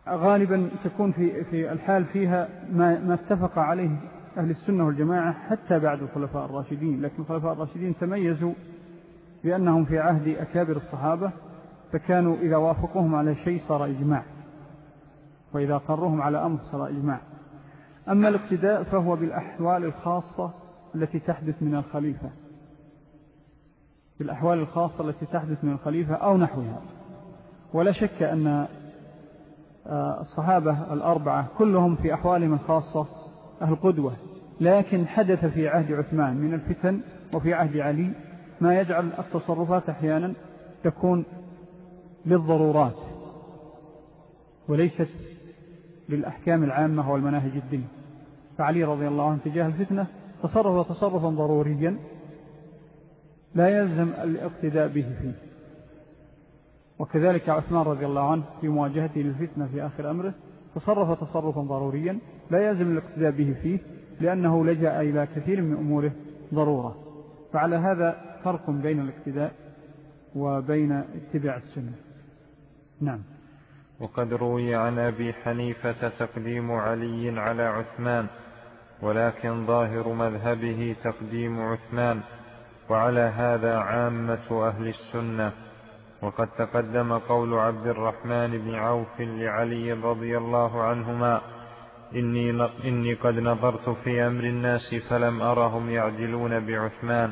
غالبا تكون في الحال فيها ما اتفق عليه أهل السنة والجماعة حتى بعد الخلفاء الراشدين، لكن الخلفاء الراشدين تميزوا بأنهم في عهد أكابر الصحابة، فكانوا إذا وافقوهم على شيء صار إجماع، وإذا قررهم على أمر صار إجماع. أما الاقتداء فهو بالأحوال الخاصة التي تحدث من الخليفة، بالأحوال الخاصة التي تحدث من الخليفة أو نحوها. ولا شك أن الصحابة الأربعة كلهم في أحوالهم الخاصة أهل قدوة، لكن حدث في عهد عثمان من الفتن وفي عهد علي ما يجعل التصرفات أحيانا تكون للضرورات وليست للأحكام العامة والمناهج الدين. فعلي رضي الله عنه تجاه الفتنة تصرف تصرفا ضروريا لا يلزم الاقتداء به فيه، وكذلك عثمان رضي الله عنه في مواجهته للفتنة في آخر أمره تصرف تصرفا ضروريا لا يلزم الاقتداء به فيه، لأنه لجأ إلى كثير من أموره ضرورة. فعلى هذا فرق بين الاقتداء وبين اتباع السنة. نعم. وقد روي عن أبي حنيفة تقديم علي على عثمان، ولكن ظاهر مذهبه تقديم عثمان، وعلى هذا عامة أهل السنة. وقد تقدم قول عبد الرحمن بن عوف لعلي رضي الله عنهما: إني قد نظرت في أمر الناس فلم أرهم يعدلون بعثمان.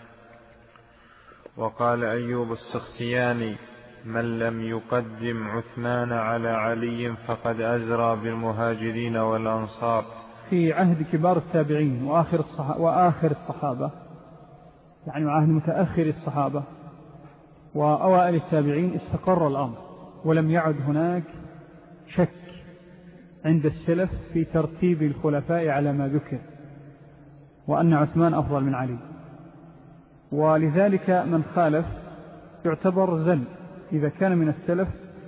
وقال أيوب السختياني: من لم يقدم عثمان على علي فقد أزرى بالمهاجرين والأنصار. في عهد كبار التابعين وآخر الصحابة، يعني عهد متأخر الصحابة وأوائل التابعين، استقر الأمر ولم يعد هناك شك عند السلف في ترتيب الخلفاء على ما ذكر، وأن عثمان أفضل من علي. ولذلك من خالف يعتبر زل، إذا كان من السلف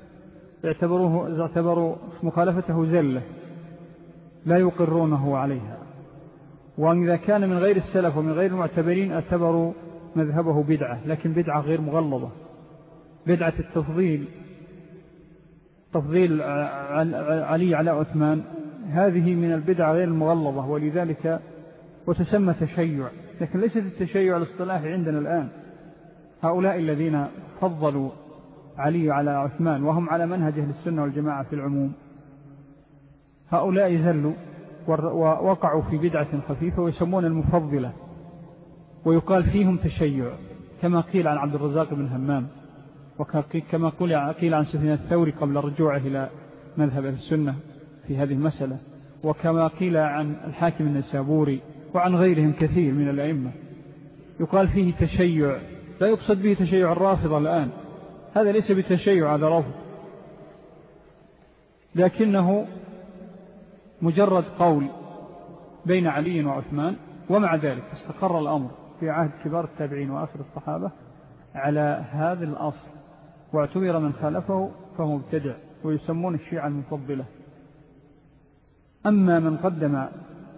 اعتبروا مخالفته زلة لا يقرونه عليها، وإذا كان من غير السلف ومن غير المعتبرين اعتبروا مذهبه بدعة، لكن بدعة غير مغلظة. بدعة تفضيل علي على عثمان هذه من البدع غير المغلظة، ولذلك وتسمى تشيع، لكن ليست التشيع الاصطلاحي عندنا الآن. هؤلاء الذين فضلوا علي على عثمان وهم على منهج أهل السنة والجماعة في العموم، هؤلاء زلوا ووقعوا في بدعة خفيفة ويسمون المفضلة، ويقال فيهم تشيع، كما قيل عن عبد الرزاق بن همام، وكما قيل عن سفيان الثوري قبل رجوعه إلى مذهب أهل السنة في هذه المسألة، وكما قيل عن الحاكم النسابوري وعن غيرهم كثير من الأئمة. يقال فيه تشيع، لا يقصد به تشيع الرافضة الآن، هذا ليس بتشيع، هذا رفض، لكنه مجرد قول بين علي وعثمان. ومع ذلك استقر الأمر في عهد كبار التابعين وآخر الصحابة على هذا الأصل، واعتبر من خالفه فهو مبتدع، ويسمون الشيعة المفضلة. أما من قدم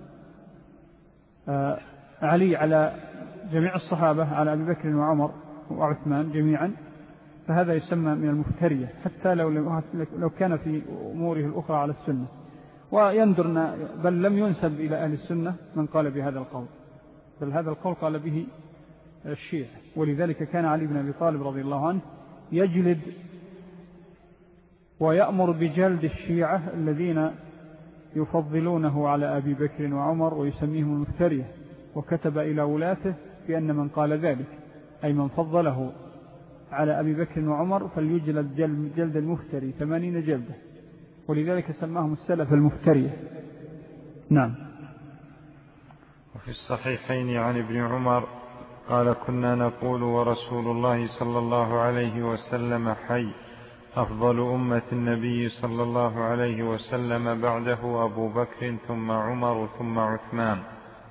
علي على جميع الصحابة، على أبي بكر وعمر وعثمان جميعا، فهذا يسمى من المفترية، حتى لو كان في أموره الأخرى على السنة. ويندرنا بل لم ينسب إلى أهل السنة من قال بهذا القول، بل هذا القول قال به الشيعة. ولذلك كان علي بن أبي طالب رضي الله عنه يجلد ويأمر بجلد الشيعة الذين يفضلونه على أبي بكر وعمر ويسميهم المفترية، وكتب إلى ولاته بأن من قال ذلك، أي من فضله على أبي بكر وعمر، فليجلد جلد المفتري 80 جلدة، ولذلك سماهم السلف المفترية. نعم. وفي الصحيحين عن ابن عمر قال: كنا نقول ورسول الله صلى الله عليه وسلم حي: أفضل أمة النبي صلى الله عليه وسلم بعده أبو بكر ثم عمر ثم عثمان.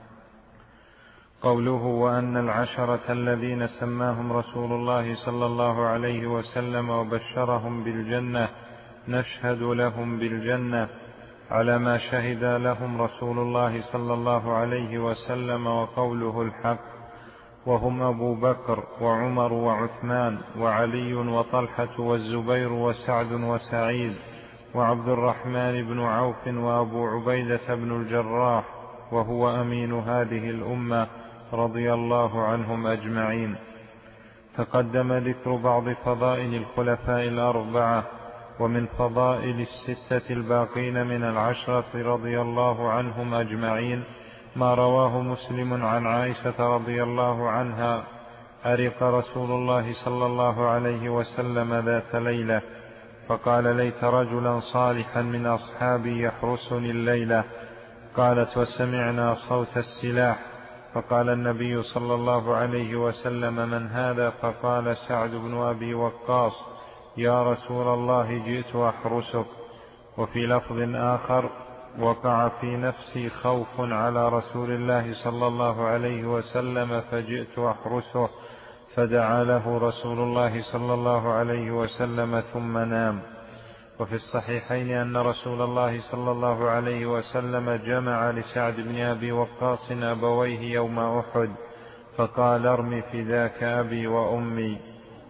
قوله: وأن العشرة الذين سماهم رسول الله صلى الله عليه وسلم وبشرهم بالجنة نشهد لهم بالجنة على ما شهد لهم رسول الله صلى الله عليه وسلم، وقوله الحق، وهم أبو بكر وعمر وعثمان وعلي وطلحة والزبير وسعد وسعيد وعبد الرحمن بن عوف وأبو عبيدة بن الجراح وهو أمين هذه الأمة رضي الله عنهم أجمعين. تقدم ذكر بعض فضائل الخلفاء الأربعة، ومن فضائل الستة الباقين من العشرة رضي الله عنهم أجمعين ما رواه مسلم عن عائشة رضي الله عنها: أرق رسول الله صلى الله عليه وسلم ذات ليلة فقال: ليت رجلا صالحا من أصحابي يحرسني الليلة. قالت: وسمعنا صوت السلاح، فقال النبي صلى الله عليه وسلم: من هذا؟ فقال: سعد بن أبي وقاص. يا رسول الله جئت أحرسك. وفي لفظ آخر: وقع في نفسي خوف على رسول الله صلى الله عليه وسلم فجئت أحرسه، فدعا له رسول الله صلى الله عليه وسلم ثم نام. وفي الصحيحين أن رسول الله صلى الله عليه وسلم جمع لسعد بن أبي وقاص أبويه يوم أحد فقال: ارم فداك أبي وأمي.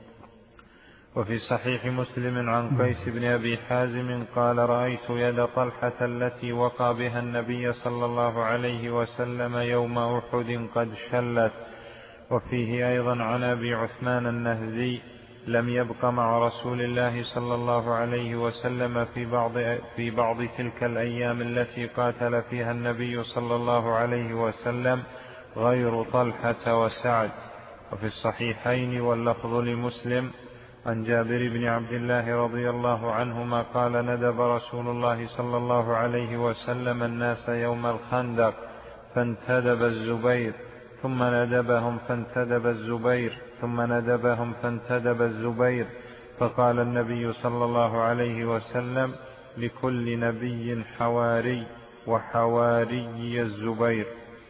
وفي صحيح مسلم عن قيس بن أبي حازم قال: رأيت يد طلحة التي وقى بها النبي صلى الله عليه وسلم يوم أحد قد شلت. وفيه أيضا عن أبي عثمان النهدي: لم يبق مع رسول الله صلى الله عليه وسلم في بعض تلك الأيام التي قاتل فيها النبي صلى الله عليه وسلم غير طلحة وسعد. وفي الصحيحين واللفظ لمسلم عن جابر بن عبد الله رضي الله عنهما قال: ندب رسول الله صلى الله عليه وسلم الناس يوم الخندق فانتدب الزبير، ثم ندبهم فانتدب الزبير، ثم ندبهم فانتدب الزبير، فقال النبي صلى الله عليه وسلم: لكل نبي حواري، وحواري الزبير.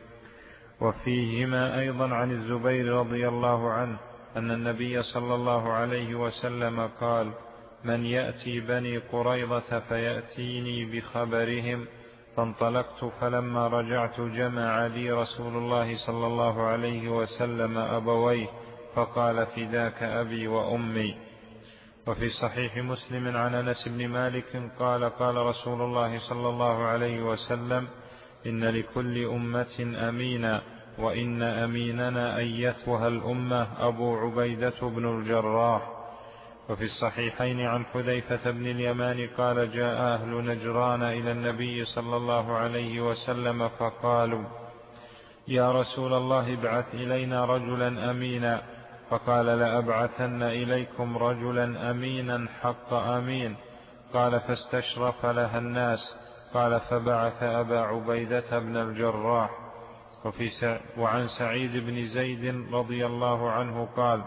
وفيهما أيضا عن الزبير رضي الله عنه أن النبي صلى الله عليه وسلم قال: من يأتي بني قريظة فيأتيني بخبرهم. فانطلقت فلما رجعت جمع لي رسول الله صلى الله عليه وسلم أبويه فقال: فداك أبي وأمي. وفي صحيح مسلم عن أنس بن مالك قال: قال رسول الله صلى الله عليه وسلم: إن لكل أمة أمينا، وإن أميننا أيتها الأمة أبو عبيدة بن الجراح. وفي الصحيحين عن حذيفة بن اليمان قال: جاء أهل نجران إلى النبي صلى الله عليه وسلم فقالوا: يا رسول الله ابعث إلينا رجلا أمينا. فقال: لأبعثن إليكم رجلا أمينا حق أمين. قال: فاستشرف لها الناس. قال: فبعث أبا عبيدة بن الجراح. وعن سعيد بن زيد رضي الله عنه قال: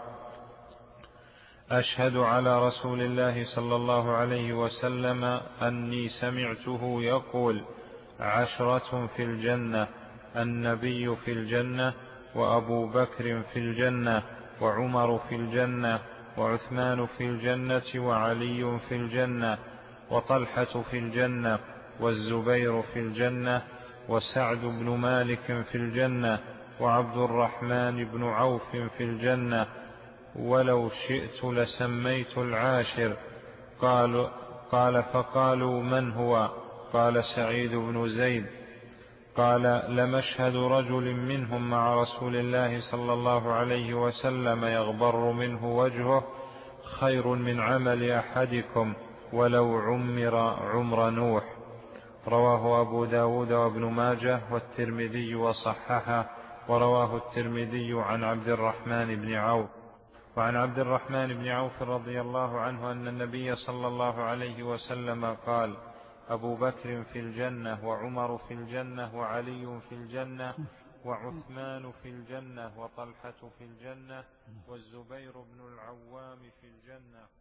أشهد على رسول الله صلى الله عليه وسلم أني سمعته يقول: 10 في الجنة، النبي في الجنة، وأبو بكر في الجنة، وعمر في الجنة، وعثمان في الجنة، وعلي في الجنة، وطلحة في الجنة، والزبير في الجنة، وسعد بن مالك في الجنة، وعبد الرحمن بن عوف في الجنة، ولو شئت لسميت العاشر. قال: فقالوا: من هو؟ قال: سعيد بن زيد. قال: لمشهد رجل منهم مع رسول الله صلى الله عليه وسلم يغبر منه وجهه خير من عمل أحدكم ولو عمر نوح. رواه أبو داود وابن ماجه والترمذي وصححه. ورواه الترمذي عن عبد الرحمن بن عوف. وعن عبد الرحمن بن عوف رضي الله عنه أن النبي صلى الله عليه وسلم قال: أبو بكر في الجنة، وعمر في الجنة، وعلي في الجنة، وعثمان في الجنة، وطلحة في الجنة، والزبير بن العوام في الجنة.